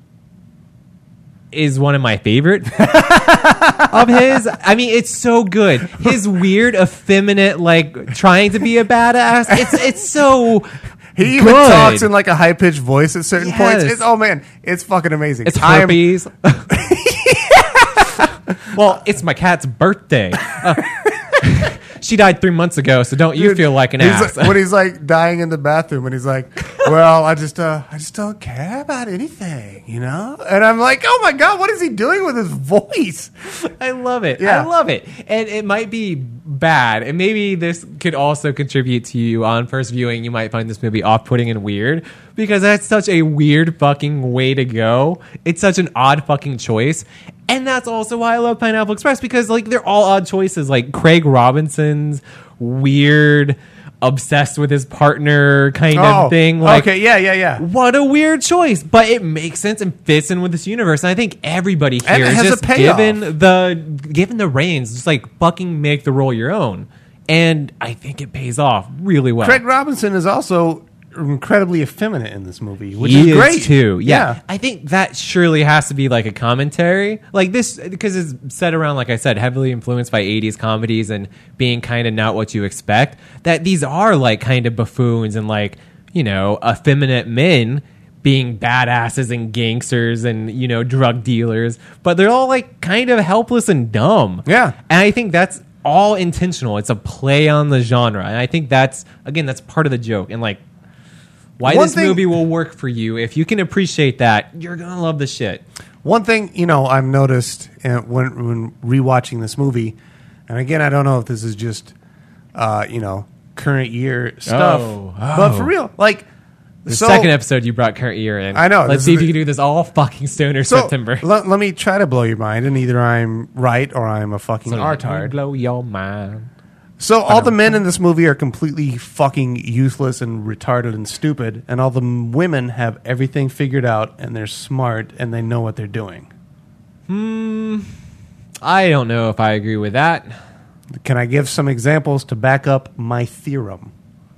is one of my favorite of his. I mean, it's so good. His weird, effeminate, like trying to be a badass. It's so He even good. talks in like a high pitched voice at certain points. Yes. Oh man, it's fucking amazing. It's I am- herpes. Well, it's my cat's birthday. she died 3 months ago, so don't you Dude, feel like an he's ass. when he's like dying in the bathroom, and he's like, "Well, I just don't care about anything, you know." And I'm like, "Oh my god, what is he doing with his voice?" I love it. Yeah. I love it. And it might be bad. And maybe this could also contribute to you on first viewing. You might find this movie off-putting and weird because that's such a weird fucking way to go. It's such an odd fucking choice. And that's also why I love Pineapple Express because like they're all odd choices. Like Craig Robinson's weird, obsessed with his partner kind of thing. Like, okay, yeah. what a weird choice, but it makes sense and fits in with this universe. And I think everybody And here it is has a just payoff. given the reins, just like fucking make the role your own. And I think it pays off really well. Craig Robinson is also incredibly effeminate in this movie, which He is great too. Yeah. I think that surely has to be like a commentary, like this, because it's set around, like I said, heavily influenced by 80s comedies and being kind of not what you expect. That these are like kind of buffoons and like, you know, effeminate men being badasses and gangsters and, you know, drug dealers, but they're all like kind of helpless and dumb. Yeah. And I think that's all intentional. It's a play on the genre. And I think that's part of the joke. And like, why One this thing- movie will work for you. If you can appreciate that, you're going to love the shit. One thing, you know, I've noticed when rewatching this movie, and again, I don't know if this is just, you know, current year stuff, but for real, like The second episode you brought current year in. I know, Let's this see is if you the- can do this all fucking Stoner So September. let me try to blow your mind, and either I'm right or I'm a fucking artard. Blow your mind. So all the men in this movie are completely fucking useless and retarded and stupid, and all the women have everything figured out, and they're smart, and they know what they're doing. I don't know if I agree with that. Can I give some examples to back up my theorem?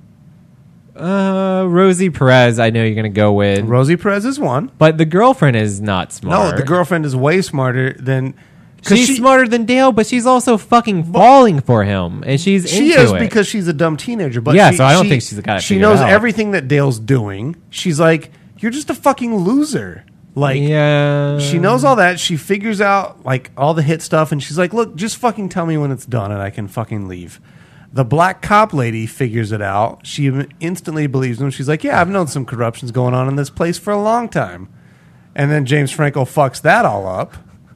Rosie Perez, I know you're going to go with. Rosie Perez is one. But the girlfriend is not smart. No, the girlfriend is way smarter than... She's smarter than Dale, but she's also fucking falling for him, and she's She into is it. because she's a dumb teenager. But Yeah, so I don't think she's got it She figured knows out. everything that Dale's doing. She's like, you're just a fucking loser. Like, yeah. she knows all that. She figures out like all the hit stuff, and she's like, look, just fucking tell me when it's done, and I can fucking leave. The black cop lady figures it out. She instantly believes him. She's like, yeah, I've known some corruptions going on in this place for a long time. And then James Franco fucks that all up.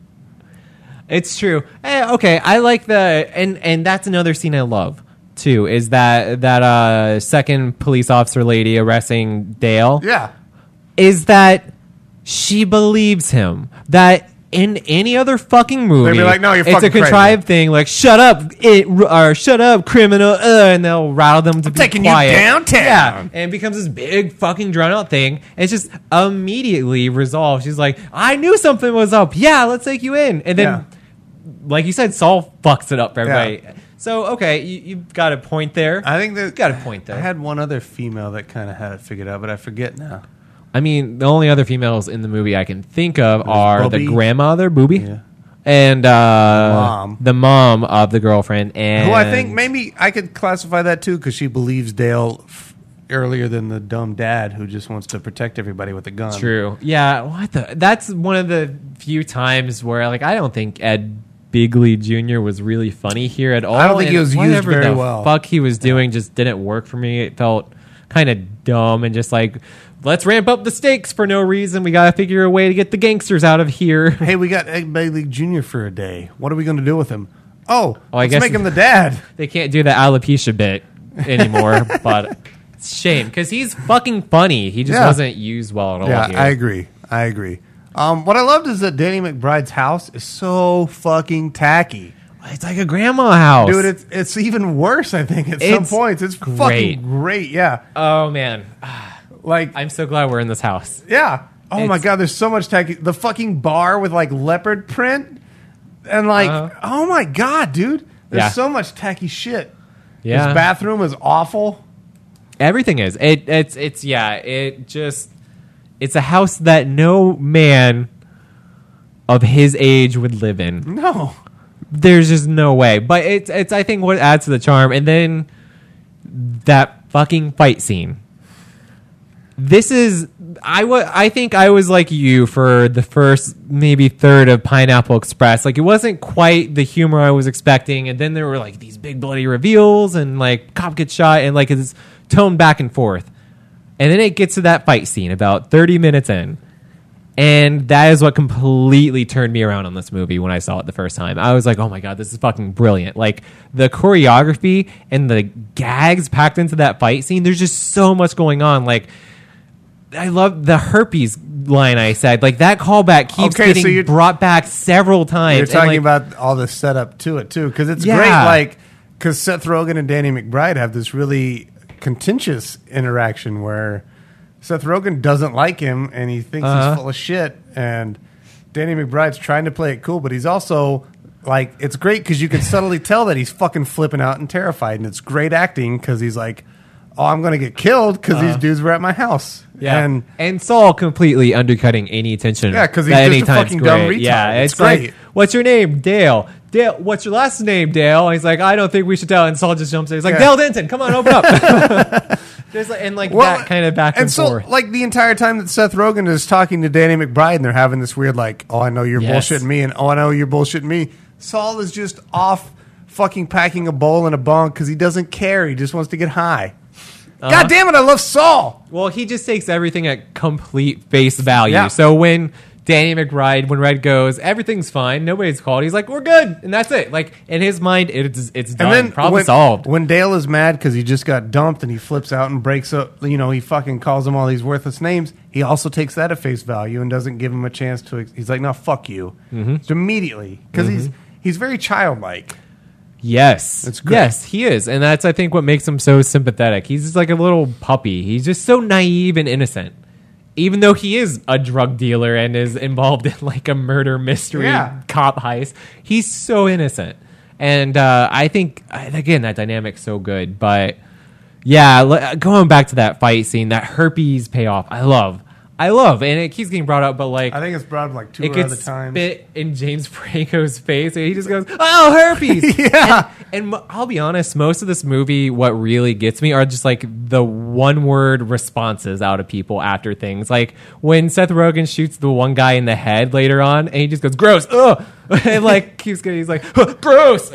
It's true. Okay, I like the and that's another scene I love too. Is that second police officer lady arresting Dale? Yeah. Is that she believes him? That in any other fucking movie, They'd be like, "No, you're it's fucking a contrived thing. Like, shut up, or shut up, criminal," and they'll rattle them to be taking you quiet. downtown. Yeah, and it becomes this big fucking drawn out thing. And it's just immediately resolved. She's like, "I knew something was up. Yeah, let's take you in." And then. Yeah. Like you said, Saul fucks it up for everybody. Yeah. So, okay, you've got a point there. I think that got a point there. I had one other female that kind of had it figured out, but I forget now. I mean, the only other females in the movie I can think of are Booby. the grandmother, Booby, Yeah. and Mom. the mom of the girlfriend, and Who I think maybe I could classify that too, because she believes Dale earlier than the dumb dad who just wants to protect everybody with a gun. True. Yeah. That's one of the few times where, like, I don't think Ed Bigley Jr. was really funny here at all. I don't think he And was used whatever very the well. fuck he was doing just didn't work for me. It felt kind of dumb and just like, let's ramp up the stakes for no reason. We got to figure a way to get the gangsters out of here. Hey, we got Ed Bailey Jr. for a day. What are we going to do with him? Oh, I let's guess- make him the dad. They can't do the alopecia bit anymore, but it's a shame because he's fucking funny. He just Yeah. wasn't used well at all. Yeah, here. I agree. What I loved is that Danny McBride's house is so fucking tacky. It's like a grandma house. Dude, it's even worse, I think, at some It's points. It's great. fucking great, yeah. Oh, man. Like, I'm so glad we're in this house. yeah. Oh my It's- God, there's so much tacky. The fucking bar with like leopard print. And like, oh my God, dude. There's Yeah. so much tacky shit. Yeah. His bathroom is awful. Everything is. It's a house that no man of his age would live in. No. There's just no way. But it's I think what adds to the charm. And then that fucking fight scene. This is I think I was like you for the first maybe third of Pineapple Express. Like, it wasn't quite the humor I was expecting, and then there were like these big bloody reveals, and like cop gets shot, and like it's toned back and forth, and then it gets to that fight scene about 30 minutes in, and that is what completely turned me around on this movie when I saw it the first time. I was like, oh my god, this is fucking brilliant! Like the choreography and the gags packed into that fight scene. There's just so much going on. Like, I love the herpes line I said. Like, that callback keeps getting brought back several times. You're talking about all the setup to it, too. Because it's great, like, because Seth Rogen and Danny McBride have this really contentious interaction where Seth Rogen doesn't like him, and he thinks he's full of shit. And Danny McBride's trying to play it cool, but he's also, like, it's great because you can subtly tell that he's fucking flipping out and terrified. And it's great acting because he's like, oh, I'm going to get killed because these dudes were at my house. Yeah, and Saul completely undercutting any tension. Yeah, because he's just a fucking dumb retard. Yeah, it's great. Like, what's your name? Dale. Dale, what's your last name, Dale? And he's like, I don't think we should tell. And Saul just jumps in. He's like, Dale Denton, come on, open up. There's like, and like that kind of back and forth. So, like, the entire time that Seth Rogen is talking to Danny McBride, and they're having this weird, like, oh, I know you're bullshitting me, and oh, I know you're bullshitting me. Saul is just off fucking packing a bowl in a bong because he doesn't care. He just wants to get high. God damn it, I love Saul. Well, he just takes everything at complete face value. Yeah. So when Danny McBride, when Red goes, everything's fine, nobody's called, he's like, we're good, and that's it. Like, in his mind, it's done, and then problem solved. When Dale is mad because he just got dumped and he flips out and breaks up, you know, he fucking calls him all these worthless names, he also takes that at face value and doesn't give him a chance to, he's like, no, fuck you. So immediately, because he's very childlike. Yes. That's great. Yes, he is. And that's, I think, what makes him so sympathetic. He's just like a little puppy. He's just so naive and innocent. Even though he is a drug dealer and is involved in like a murder mystery cop heist, he's so innocent. And I think, again, that dynamic's so good. But yeah, going back to that fight scene, that herpes payoff, I love, and it keeps getting brought up, but like, I think it's brought up like two other times. Spit in James Franco's face, and he just goes, "Oh, herpes!" and I'll be honest, most of this movie, what really gets me are just like the one-word responses out of people after things. Like when Seth Rogen shoots the one guy in the head later on, and he just goes, "Gross!" Ugh! And like keeps getting, he's like, "Gross!"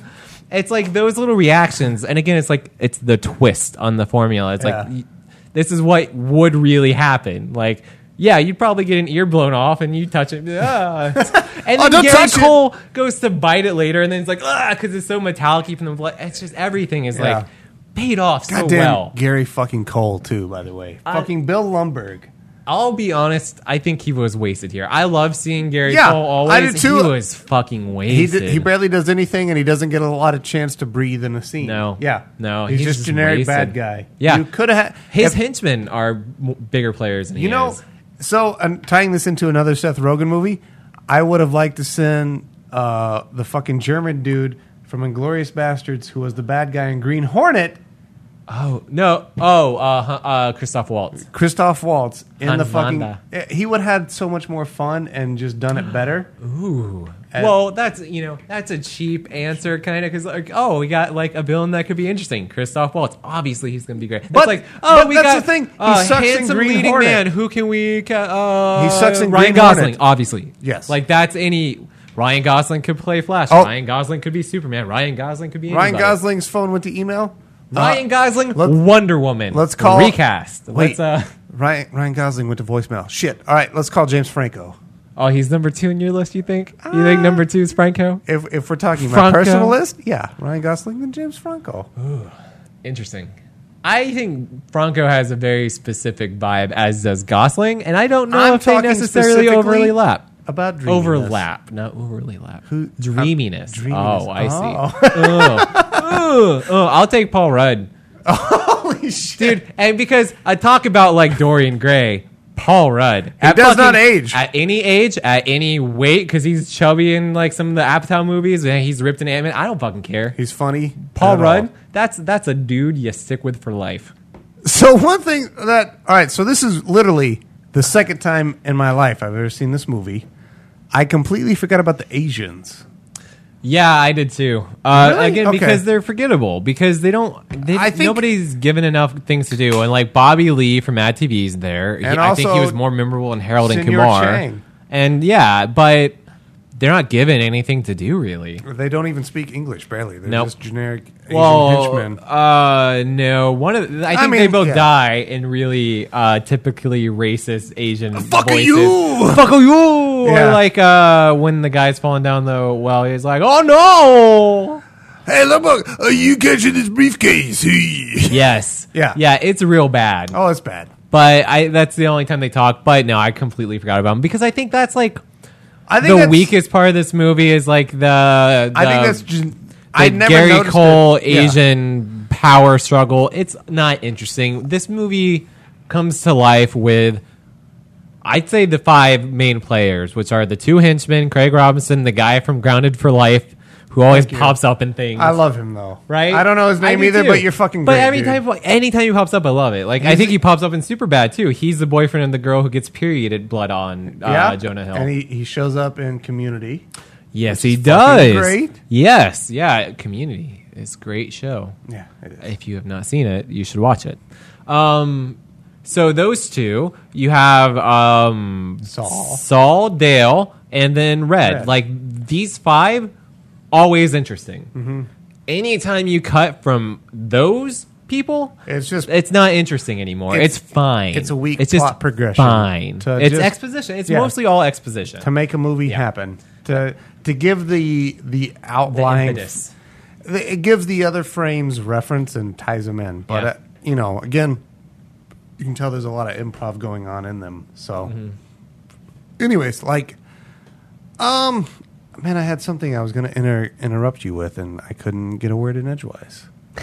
It's like those little reactions, and again, it's like it's the twist on the formula. It's like, this is what would really happen. Like, yeah, you'd probably get an ear blown off and you touch it. And then Gary Cole goes to bite it later and then it's like, because it's so metallic from the blood. It's just everything is like paid off so well. Gary fucking Cole, too, by the way. Fucking Bill Lumbergh. I'll be honest, I think he was wasted here. I love seeing Gary Cole always. I did too. He was fucking wasted. He barely does anything, and he doesn't get a lot of chance to breathe in a scene. No. He's just generic bad guy. Yeah. You could have his henchmen are bigger players than he is. So, tying this into another Seth Rogen movie, I would have liked to send the fucking German dude from Inglourious Bastards, who was the bad guy in Green Hornet. Oh, no. Christoph Waltz. Christoph Waltz in the fucking... Wanda. He would have had so much more fun and just done it better. Ooh. Well, that's a cheap answer, kind of, because like, we got like a villain that could be interesting. Christoph Waltz, obviously he's going to be great. But like, we got the thing. He sucks handsome in Green leading Hornet. man. Who can we? He sucks in Ryan Green Gosling, Hornet. obviously. Yes, like that's any. Ryan Gosling could play Flash. Ryan Gosling could be Superman. Ryan Gosling could be anybody. Ryan Gosling's phone went to email. Ryan Gosling, Wonder Woman. Let's call recast. Wait, Ryan Gosling went to voicemail. Shit. All right, let's call James Franco. Oh, he's number 2 in your list, you think? You think number 2 is Franco? If we're talking my personal list, yeah, Ryan Gosling and James Franco. Ooh, interesting. I think Franco has a very specific vibe, as does Gosling, and I don't know if they necessarily overly lap. About dreaminess. Overlap, not overly lap. Dreaminess. Dreaminess. Oh, I see. I'll take Paul Rudd. Holy shit. Dude, and because I talk about like Dorian Gray, Paul Rudd. He does not age. At any age, at any weight, because he's chubby in like some of the Apatow movies, and he's ripped in Ant-Man. I don't fucking care. He's funny. Paul Rudd, that's a dude you stick with for life. So one thing that... All right, so this is literally the second time in my life I've ever seen this movie. I completely forgot about the Asians. Yeah, I did too. Really? Again, Okay. because they're forgettable. Because I think- nobody's given enough things to do. And like Bobby Lee from Mad TV is there. And I think he also was more memorable than Harold and Senor Kumar. Chang. And yeah, but they're not given anything to do really. They don't even speak English, barely. They're Nope. just generic Asian Well, henchmen. no. I think mean, they both yeah. die in really typically racist Asian Fuck voices. you! Fuck you! Yeah. Or like when the guy's falling down the well, he's like, "Oh no!" Hey, look, are you catching this briefcase? Yes. Yeah. Yeah. It's real bad. Oh, it's bad. But that's the only time they talk. But no, I completely forgot about him because I think that's like I think the that's, weakest part of this movie is like the I think that's just. the I never Gary noticed Cole it. Yeah. Asian power struggle. It's not interesting. This movie comes to life with, I'd say, the 5 main players, which are the 2 henchmen, Craig Robinson, the guy from Grounded for Life, who always Thank you. pops up in things. I love him though. Right? I don't know his I name do either, too. but you're fucking But great. every dude. anytime he pops up, I love it. Like I think he pops up in Superbad too. He's the boyfriend of the girl who gets period blood on Jonah Hill. and he shows up in Community. Yes, he fucking does. great. Yes, yeah. Community is a great show. Yeah, it is. If you have not seen it, you should watch it. So those 2, you have Saul, Dale, and then Red. Like these 5, always interesting. Mm-hmm. Anytime you cut from those people, It's not interesting anymore. It's fine. it's a weak It's just plot progression Fine. to It's just- exposition. It's yeah. mostly all exposition. to make a movie happen. To give the The outlying. impetus. It gives the other frames reference and ties them in. But Yeah. again, you can tell there's a lot of improv going on in them. So, Mm-hmm. anyways, like, man, I had something I was going to interrupt you with, and I couldn't get a word in edgewise.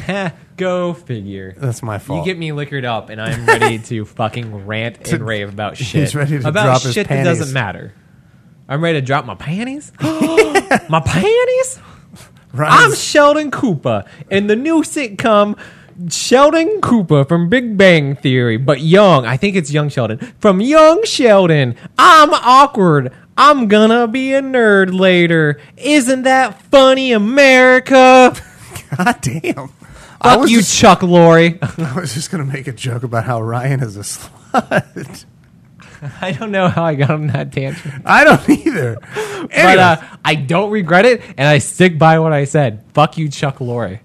Go figure. That's my fault. You get me liquored up, and I'm ready to fucking rant and rave about shit. He's ready to about drop his shit that panties. doesn't matter. I'm ready to drop my panties. My panties. Ryan's- I'm Sheldon Cooper in the new sitcom Sheldon Cooper from Big Bang Theory, but young. I think it's young Sheldon. From Young Sheldon. I'm awkward. I'm gonna be a nerd later. Isn't that funny, America? God damn. Fuck you, Chuck Lorre. I was just going to make a joke about how Ryan is a slut. I don't know how I got on that tangent. I don't either. But Anyways, I don't regret it, and I stick by what I said. Fuck you, Chuck Lorre.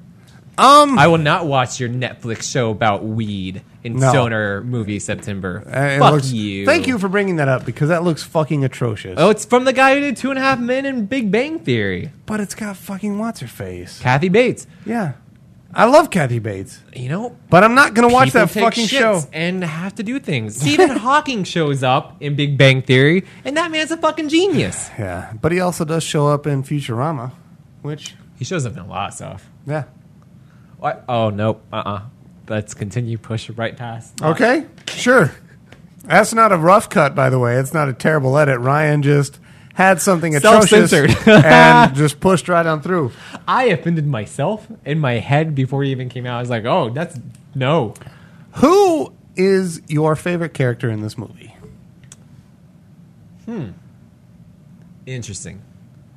I will not watch your Netflix show about weed in No. Stoner movie September. it Fuck looks- you. Thank you for bringing that up because that looks fucking atrocious. Oh, it's from the guy who did 2.5 Men in Big Bang Theory. But it's got fucking what's her face. Kathy Bates. Yeah. I love Kathy Bates. You know, But I'm not going to watch people that take fucking shits show. and have to do things. Stephen Hawking shows up in Big Bang Theory, and that man's a fucking genius. Yeah. But he also does show up in Futurama, which, He shows up in a lot of stuff. yeah. What? Oh, nope. Let's continue push right past. Okay. Sure. That's not a rough cut, by the way. It's not a terrible edit. Ryan just had something atrocious Self-censored. and just pushed right on through. I offended myself in my head before it even came out. I was like, oh, that's no. Who is your favorite character in this movie? Interesting.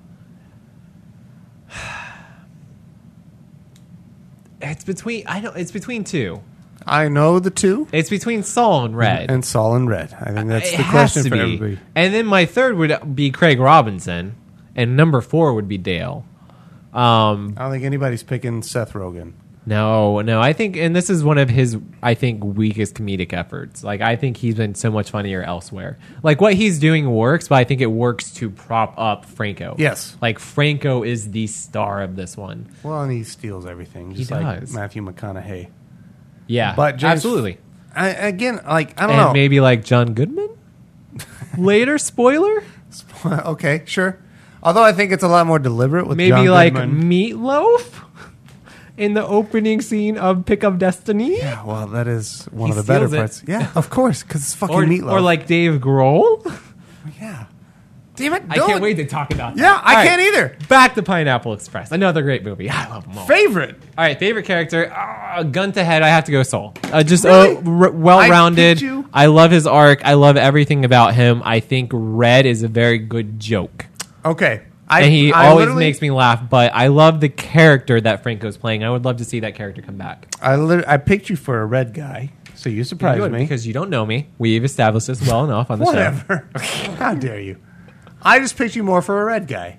It's between 2. I know the 2 It's between Saul and Red. and Saul and Red. I think that's It the has question to for be. everybody. And then my 3rd would be Craig Robinson, and number 4 would be Dale. I don't think anybody's picking Seth Rogen. No, I think, and this is one of his, I think, weakest comedic efforts. Like, I think he's been so much funnier elsewhere. Like, what he's doing works, but I think it works to prop up Franco. Yes. Like, Franco is the star of this one. Well, and he steals everything, just He like does. Matthew McConaughey. Yeah, But James- absolutely. I don't And know. maybe like John Goodman? Later, spoiler? Okay, sure. Although I think it's a lot more deliberate with Maybe John like Goodman. Meatloaf? In the opening scene of Pick Up Destiny? Yeah, well, that is one He of the better steals it. parts. Yeah, of course, because it's fucking Or, Meatloaf. or like Dave Grohl? yeah. Damn it! I can't wait to talk about that. Yeah, I All right, can't either. Back to Pineapple Express. Another great movie. I love them all. Favorite. All right, favorite character. Gun to head, I have to go Soul. Just Really? well-rounded. I picked you. I love his arc. I love everything about him. I think Red is a very good joke. Okay, and he I always literally- makes me laugh. But I love the character that Franco's playing. I would love to see that character come back. I picked you for a red guy, so you surprised Good, me. because you don't know me. We've established this well enough on the show. Whatever. How dare you? I just picked you more for a red guy.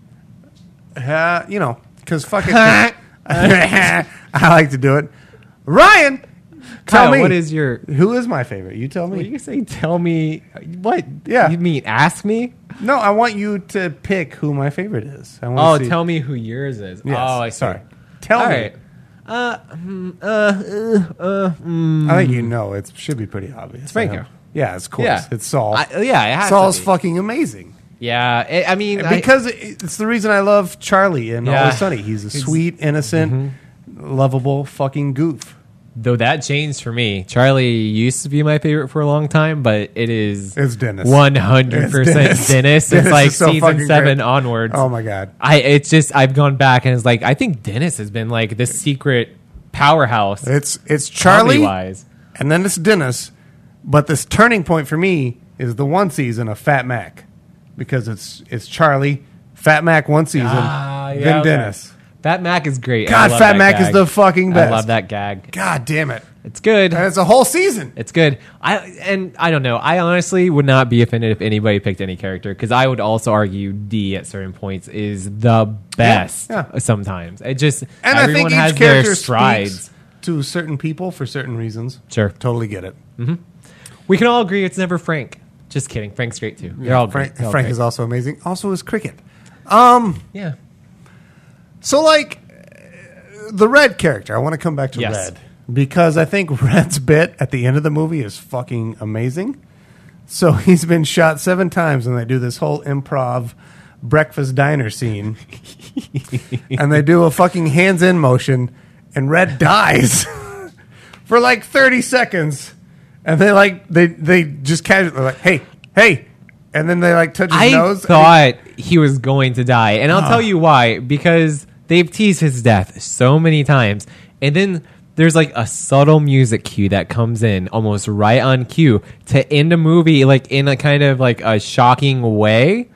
Because fuck it. I like to do it. Ryan, tell Kyle, me. what is your? Who is my favorite? You tell What me. do you say? Tell me what? Yeah. You mean ask me? No, I want you to pick who my favorite is. I Oh, want to see. tell me who yours is. Yes, Oh, I see. sorry. Tell All me. right. I think you know. It should be pretty obvious. Franco. Yeah, of course. Yeah. It's Saul. Yeah, it has Saul's to be. fucking amazing. Yeah, I mean, Because it's the reason I love Charlie and Yeah. Always Sunny. He's a sweet, innocent, lovable fucking goof. though that changed for me. Charlie used to be my favorite for a long time, but It's Dennis. 100% Dennis. Dennis. Dennis It's like is so season fucking 7 great. onwards. Oh my god. I've gone back and it's like I think Dennis has been like this secret powerhouse. It's Charlie, comedy-wise. and then it's Dennis. But this turning point for me is the one season of Fat Mac, because it's Charlie, Fat Mac one season, then okay. Dennis. Fat Mac is great. God, I love Fat that Mac is gag. the fucking best. I love that gag. God damn it! It's good. And it's a whole season. It's good. I don't know. I honestly would not be offended if anybody picked any character, because I would also argue D at certain points is the best. Yeah. Sometimes it just And I everyone think has each their character strides. speaks to certain people for certain reasons. Sure. Totally get it. We can all agree it's never Frank. Just kidding. Frank's great too. They're all great. Frank, They're all Frank great. is also amazing. Also is Cricket. Yeah. So, like, the Red character, I want to come back to Yes. Red. Because I think Red's bit at the end of the movie is fucking amazing. So he's been shot 7 times, and they do this whole improv breakfast diner scene. And they do a fucking hands-in motion, and Red dies for like 30 seconds. And they just casually, like, hey. And then they, like, touch his I nose. thought he was going to die, and I'll tell you why. Because they've teased his death so many times, and then there's like a subtle music cue that comes in almost right on cue to end a movie, like in a kind of like a shocking way.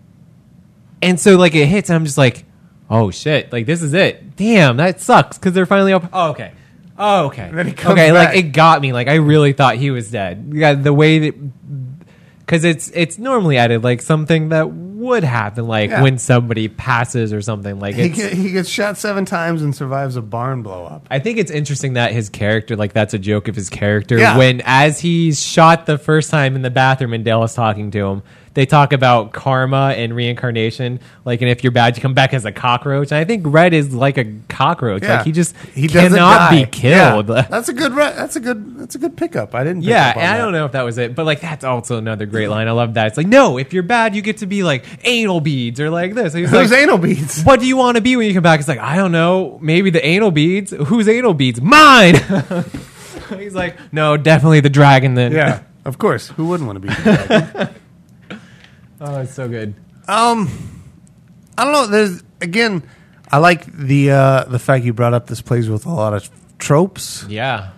And so like it hits, and I'm just like, oh shit, like this is it. Damn, that sucks because they're finally up. Oh, okay. Oh, okay. then he comes okay, back. like it got me. Like I really thought he was dead. Yeah, the way that. Because it's normally added like something that would happen, like Yeah. when somebody passes or something. Like He gets shot 7 times and survives a barn blow up. I think it's interesting that his character, like that's a joke of his character. Yeah. When as he's shot the first time in the bathroom and Dale is talking to him, they talk about karma and reincarnation. Like, and if you're bad, you come back as a cockroach. And I think Red is like a cockroach. Yeah. Like he just doesn't cannot die. be killed. Yeah. That's a good pickup. I didn't. Pick Yeah, up on and I that. don't know if that was it, but like that's also another great line. I love that. It's like, no, if you're bad, you get to be like anal beads or like this. He's Who's like, anal beads? what do you want to be when you come back? It's like, I don't know, maybe the anal beads. Whose anal beads? Mine. He's like, no, definitely the dragon then. Yeah, of course. Who wouldn't want to be? The dragon? Oh, it's so good. I don't know. There's again. I like the fact you brought up this plays with a lot of tropes. Yeah.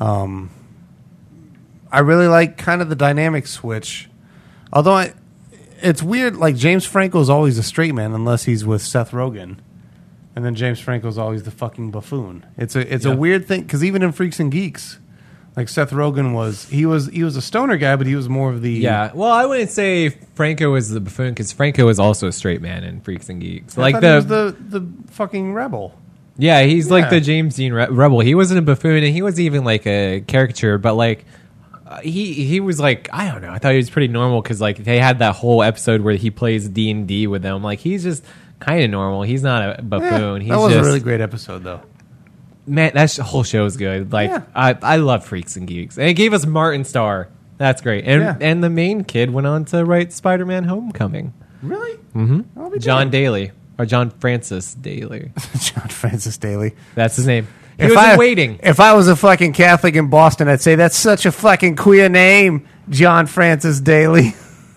I really like kind of the dynamic switch. Although it's weird. Like James Franco's always a straight man unless he's with Seth Rogen, and then James Franco's always the fucking buffoon. It's a Yeah. weird thing because even in Freaks and Geeks, like Seth Rogen was a stoner guy, but he was more of the Yeah. Well, I wouldn't say Franco was the buffoon because Franco was also a straight man in Freaks and Geeks. I Like thought he was the fucking rebel. Yeah, he's like Yeah. the James Dean Rebel. He wasn't a buffoon, and he wasn't even like a caricature, but like he was like, I don't know. I thought he was pretty normal because like they had that whole episode where he plays D&D with them. Like he's just kind of normal. He's not a buffoon. He's that was just, a really great episode, though. man. That whole show is good. Like Yeah. I love Freaks and Geeks, and it gave us Martin Starr. That's great. And Yeah. and the main kid went on to write Spider-Man: Homecoming. Really? Mm-hmm. John Daly or John Francis Daly. John Francis Daly. That's his name. He was in Waiting. If I was a fucking Catholic in Boston, I'd say that's such a fucking queer name, John Francis Daly.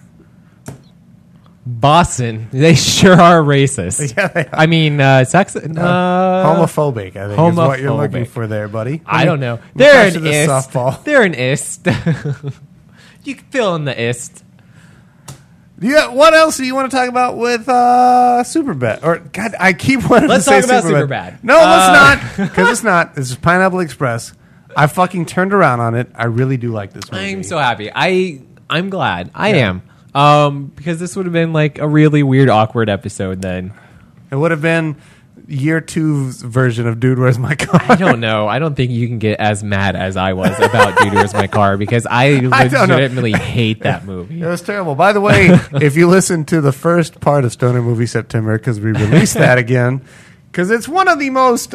Boston, they sure are racist. Yeah, they are. I mean, sex. Homophobic, I think, is what you're looking homophobic. for there, buddy. I don't know. Let me They're pass an you this ist. softball. They're an ist. You can fill in the ist. What else do you want to talk about with Superbad? Or God, I keep wanting Let's to say talk about Superbad. Superbad. No, let's not, because it's not. This is Pineapple Express. I fucking turned around on it. I really do like this movie. I'm so happy. I'm glad. I am. Because this would have been like a really weird, awkward episode then. It would have been year 2's version of Dude, Where's My Car? I don't know. I don't think you can get as mad as I was about Dude, Where's My Car, because I don't know. legitimately hate that movie. It was terrible. By the way, if you listen to the first part of Stoner Movie September, because we released that again, because it's one of the most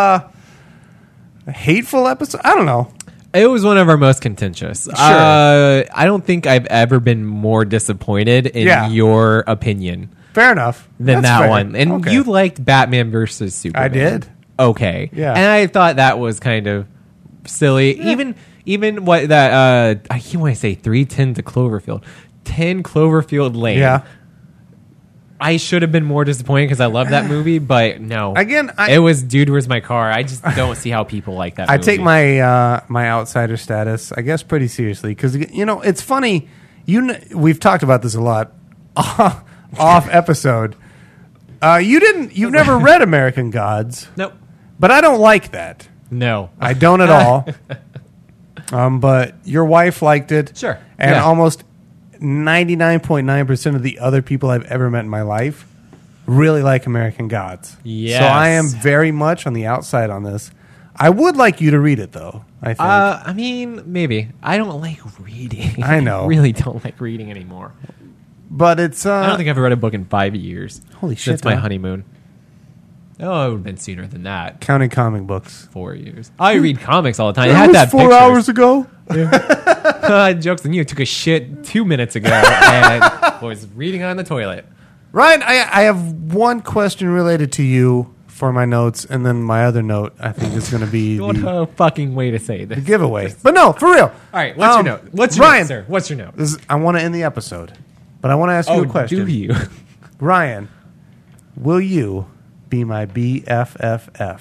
hateful episodes. I don't know. It was one of our most contentious. Sure. I don't think I've ever been more disappointed in your opinion Fair enough. than That's that fair. one. And Okay. you liked Batman versus Superman. I did. Okay. Yeah. And I thought that was kind of silly. Even what that I keep want to say 3:10 to Cloverfield. 10 Cloverfield Lane. Yeah. I should have been more disappointed because I love that movie, but no. Again, it was Dude, Where's My Car? I just don't see how people like that I movie. take my my outsider status, I guess, pretty seriously because it's funny. We've talked about this a lot off episode. You've never read American Gods, Nope. but I don't like that. No. I don't at all. But your wife liked it, Sure. and Yeah. almost 99.9% of the other people I've ever met in my life really like American Gods. Yes. So I am very much on the outside on this. I would like you to read it, though. I think. I mean, maybe. I don't like reading. I know. really don't like reading anymore. But it's. I don't think I've read a book in 5 years. Holy shit, Since my huh? honeymoon. Oh, it would have been sooner than that. Counting comic books. 4 years. I read comics all the time. It That had was that 4 pictures. hours ago. Jokes on you. Took a shit 2 minutes ago and was reading on the toilet. Ryan, I have one question related to you for my notes, and then my other note I think is going to be What the a fucking way to say this. giveaway. But no, for real. All right, what's your note? What's your Ryan, note, sir? What's your note? I want to end the episode, but I want to ask you a question. do you? Ryan, will you be my BFFF?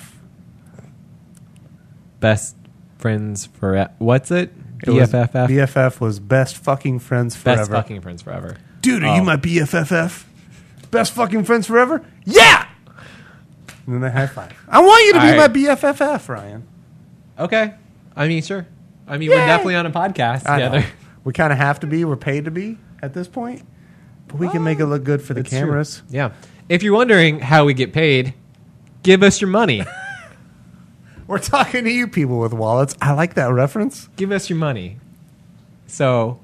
Best friends forever. What's it? It was- BFFF? BFF was best fucking friends forever. Best fucking friends forever. Dude, are Oh. you my BFFF? Best fucking friends forever? Yeah! And then they high five. I want you to be All my right. BFFF, Ryan. Okay. I mean, sure. I mean, Yay! we're definitely on a podcast I know. together. We kind of have to be. We're paid to be at this point. But we can make it look good for the It's true. cameras. Yeah. If you're wondering how we get paid, give us your money. We're talking to you people with wallets. I like that reference. Give us your money. So,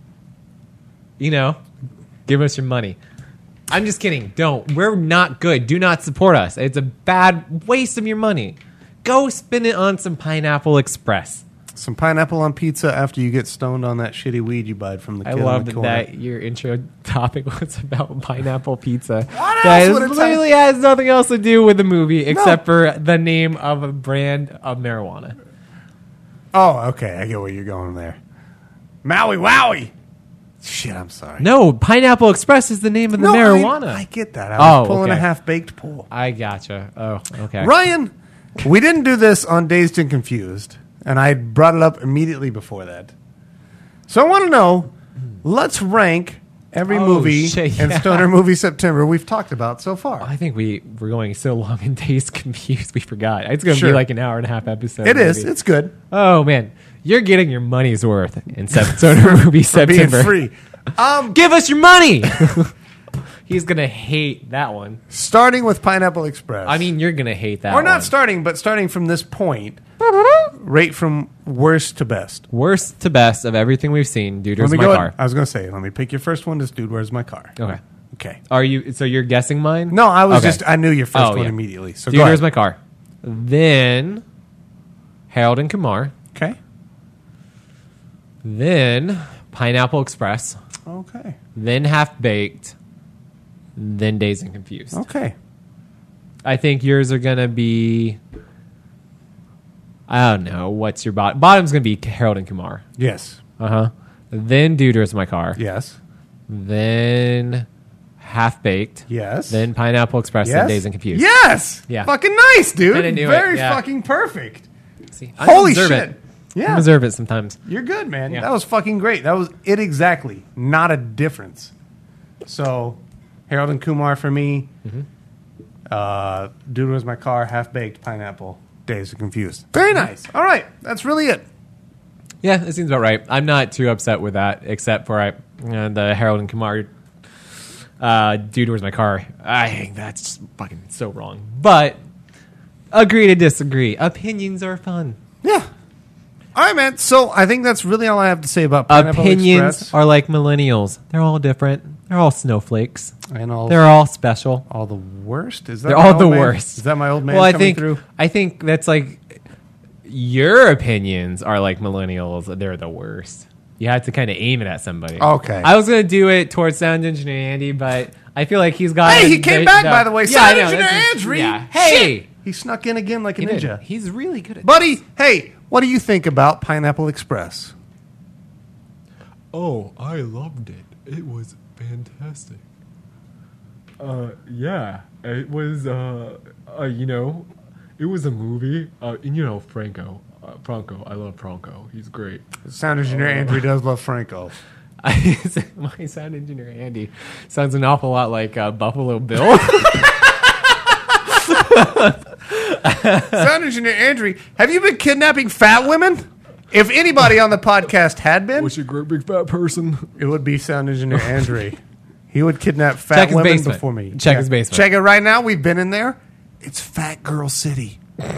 give us your money. I'm just kidding. Don't. We're not good. Do not support us. It's a bad waste of your money. Go spend it on some Pineapple Express. Some pineapple on pizza after you get stoned on that shitty weed you buy from the I kid love in the that, corner. your intro topic was about pineapple pizza. What That else would it literally has nothing else to do with the movie except for the name of a brand of marijuana. Oh, okay. I get where you're going there. Maui Wowie. Shit, I'm sorry. No, Pineapple Express is the name of the marijuana. I get that. I was pulling a okay. half-baked pull. I gotcha. Oh, okay. Ryan, we didn't do this on Dazed and Confused, and I brought it up immediately before that. So I want to know, let's rank every Oh, movie shit, in yeah. Stoner Movie September we've talked about so far. I think we're going so long in Days Confused, we forgot. It's going to Sure. be like an hour and a half episode. It is. maybe. It's good. Oh, man. You're getting your money's worth in Stoner Movie For being September. free. Give us your money! He's going to hate that one. Starting with Pineapple Express. I mean, you're going to hate that or one. not starting, but starting from this point, rate from worst to best. Worst to best of everything we've seen, Dude, Where's Let me My go Car? ahead. I was going to say, let me pick your first one. This Dude, Where's My Car? Okay. Okay. So you're guessing mine? No, I was Okay. I knew your first Oh, one yeah. immediately. So Dude, go Where's ahead. My Car? Then Harold and Kumar. Okay. Then Pineapple Express. Okay. Then Half Baked. Then Dazed and Confused. Okay. I think yours are going to be... I don't know. What's your bottom? Bottom's going to be Harold and Kumar. Yes. Uh-huh. Then Dude, Where's My Car? Yes. Then Half Baked. Yes. Then Pineapple Express. Yes. Then Dazed and Confused. Yes. Yeah. Fucking nice, dude. Didn't do it, Very yeah. fucking perfect. See, I Holy observe shit. It. Yeah. I observe it sometimes. You're good, man. Yeah. That was fucking great. That was it exactly. Not a difference. So, Harold and Kumar for me. Dude Was My Car, Half Baked, Pineapple, Dazed and Confused. Very nice. All right, that's really it. Yeah, that seems about right. I'm not too upset with that, except for the Harold and Kumar Dude, Where's My Car? I think that's fucking so wrong. But agree to disagree. Opinions are fun. Yeah. All right, man. So I think that's really all I have to say about Pineapple Opinions Express. are like millennials. They're all different. They're all snowflakes. And all, They're all special. all the worst? Is that They're my all old the man? worst. Is that my old man Well, coming through? I think that's like your opinions are like millennials. They're the worst. You have to kind of aim it at somebody. Okay. I was going to do it towards Sound Engineer Andy, but I feel like he's got... Hey, he came back, by the way. Yeah, I Sound know, Engineer that's Andrew. Yeah. Hey! Shit. He snuck in again like a He did. ninja. He's really good at Buddy, hey, what do you think about Pineapple Express? Oh, I loved it. It was fantastic. Yeah, it was, it was a movie. Franco. I love Franco. He's great. Sound Engineer Andrew does love Franco. My Sound Engineer Andy sounds an awful lot like Buffalo Bill. Sound Engineer Andrew, have you been kidnapping fat women? If anybody on the podcast had been, Was a great big fat person. it would be Sound Engineer Andrew. He would kidnap fat Check his women basement. before me. Check his basement. Check it right now. We've been in there. It's Fat Girl City.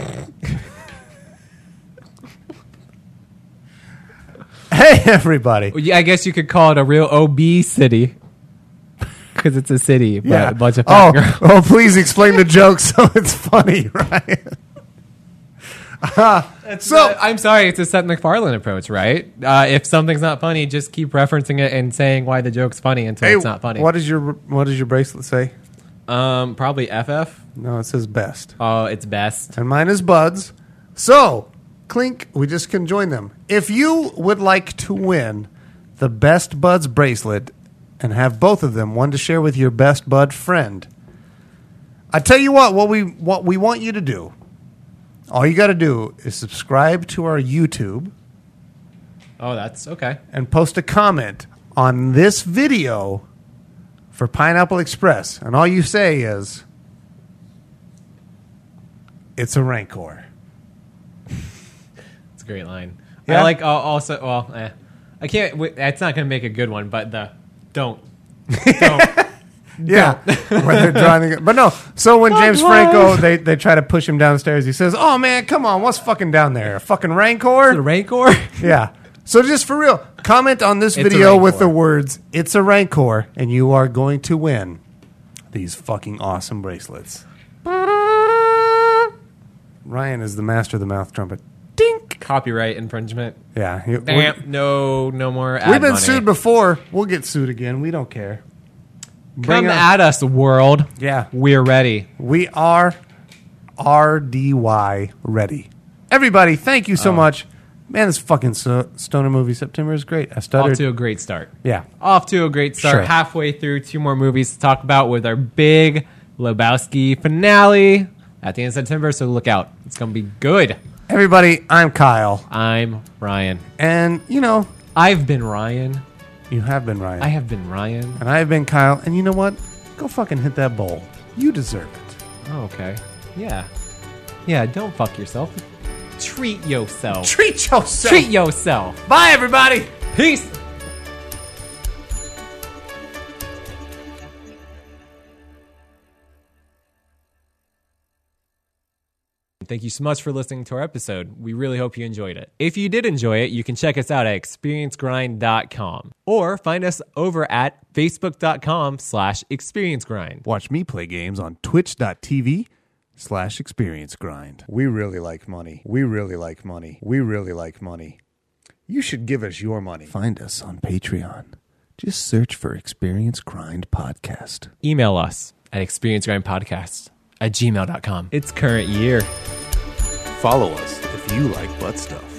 Hey, everybody. Well, yeah, I guess you could call it a real OB city. Because it's a city, but a bunch of fat girls. Oh, please explain the joke so it's funny, right? I'm sorry, it's a Seth MacFarlane approach, right? If something's not funny, just keep referencing it and saying why the joke's funny until it's not funny. What does your bracelet say? Probably FF. No, it says best. Oh, it's best. And mine is Buds. So, Clink, we just can join them. If you would like to win the Best Buds bracelet and have both of them, one to share with your best bud friend, I tell you what we want you to do. All you got to do is subscribe to our YouTube Oh, that's okay. and post a comment on this video for Pineapple Express. And all you say is, it's a Rancor. It's a great line. Yeah? I like also, well, I can't, that's not going to make a good one, but don't. Yeah, when they're drawing the, but no. So when James Franco, they try to push him downstairs, he says, "Oh man, come on, what's fucking down there? A fucking The Rancor?" Rancor? Yeah. So just for real, comment on this It's a video with Rancor. the words "It's a Rancor," and you are going to win these fucking awesome bracelets. Ryan is the master of the mouth trumpet. Dink. Copyright infringement. Yeah. Damn, no more ad We've been money. sued before. We'll get sued again. We don't care. Come on- at us, world. Yeah. We're ready. We are RDY ready. Everybody, thank you so much. Man, this fucking stoner movie September is great. I Off stuttered. to a great start. Yeah. Off to a great start. Sure. Halfway through, 2 more movies to talk about with our big Lebowski finale at the end of September, so look out. It's going to be good. Everybody, I'm Kyle. I'm Ryan. And, I've been Ryan. you have been Ryan. I have been Ryan. And I have been Kyle. And you know what? Go fucking hit that bowl. You deserve it. Oh, okay. Yeah. Yeah, don't fuck yourself. Treat yourself. Treat yourself. Treat yourself. Bye, everybody. Peace. Thank you so much for listening to our episode. We really hope you enjoyed it. If you did enjoy it, you can check us out at experiencegrind.com or find us over at facebook.com/experiencegrind. Watch me play games on twitch.tv/experiencegrind. We really like money. We really like money. We really like money. You should give us your money. Find us on Patreon. Just search for Experience Grind Podcast. Email us at experiencegrindpodcast@gmail.com. It's current year. Follow us if you like butt stuff.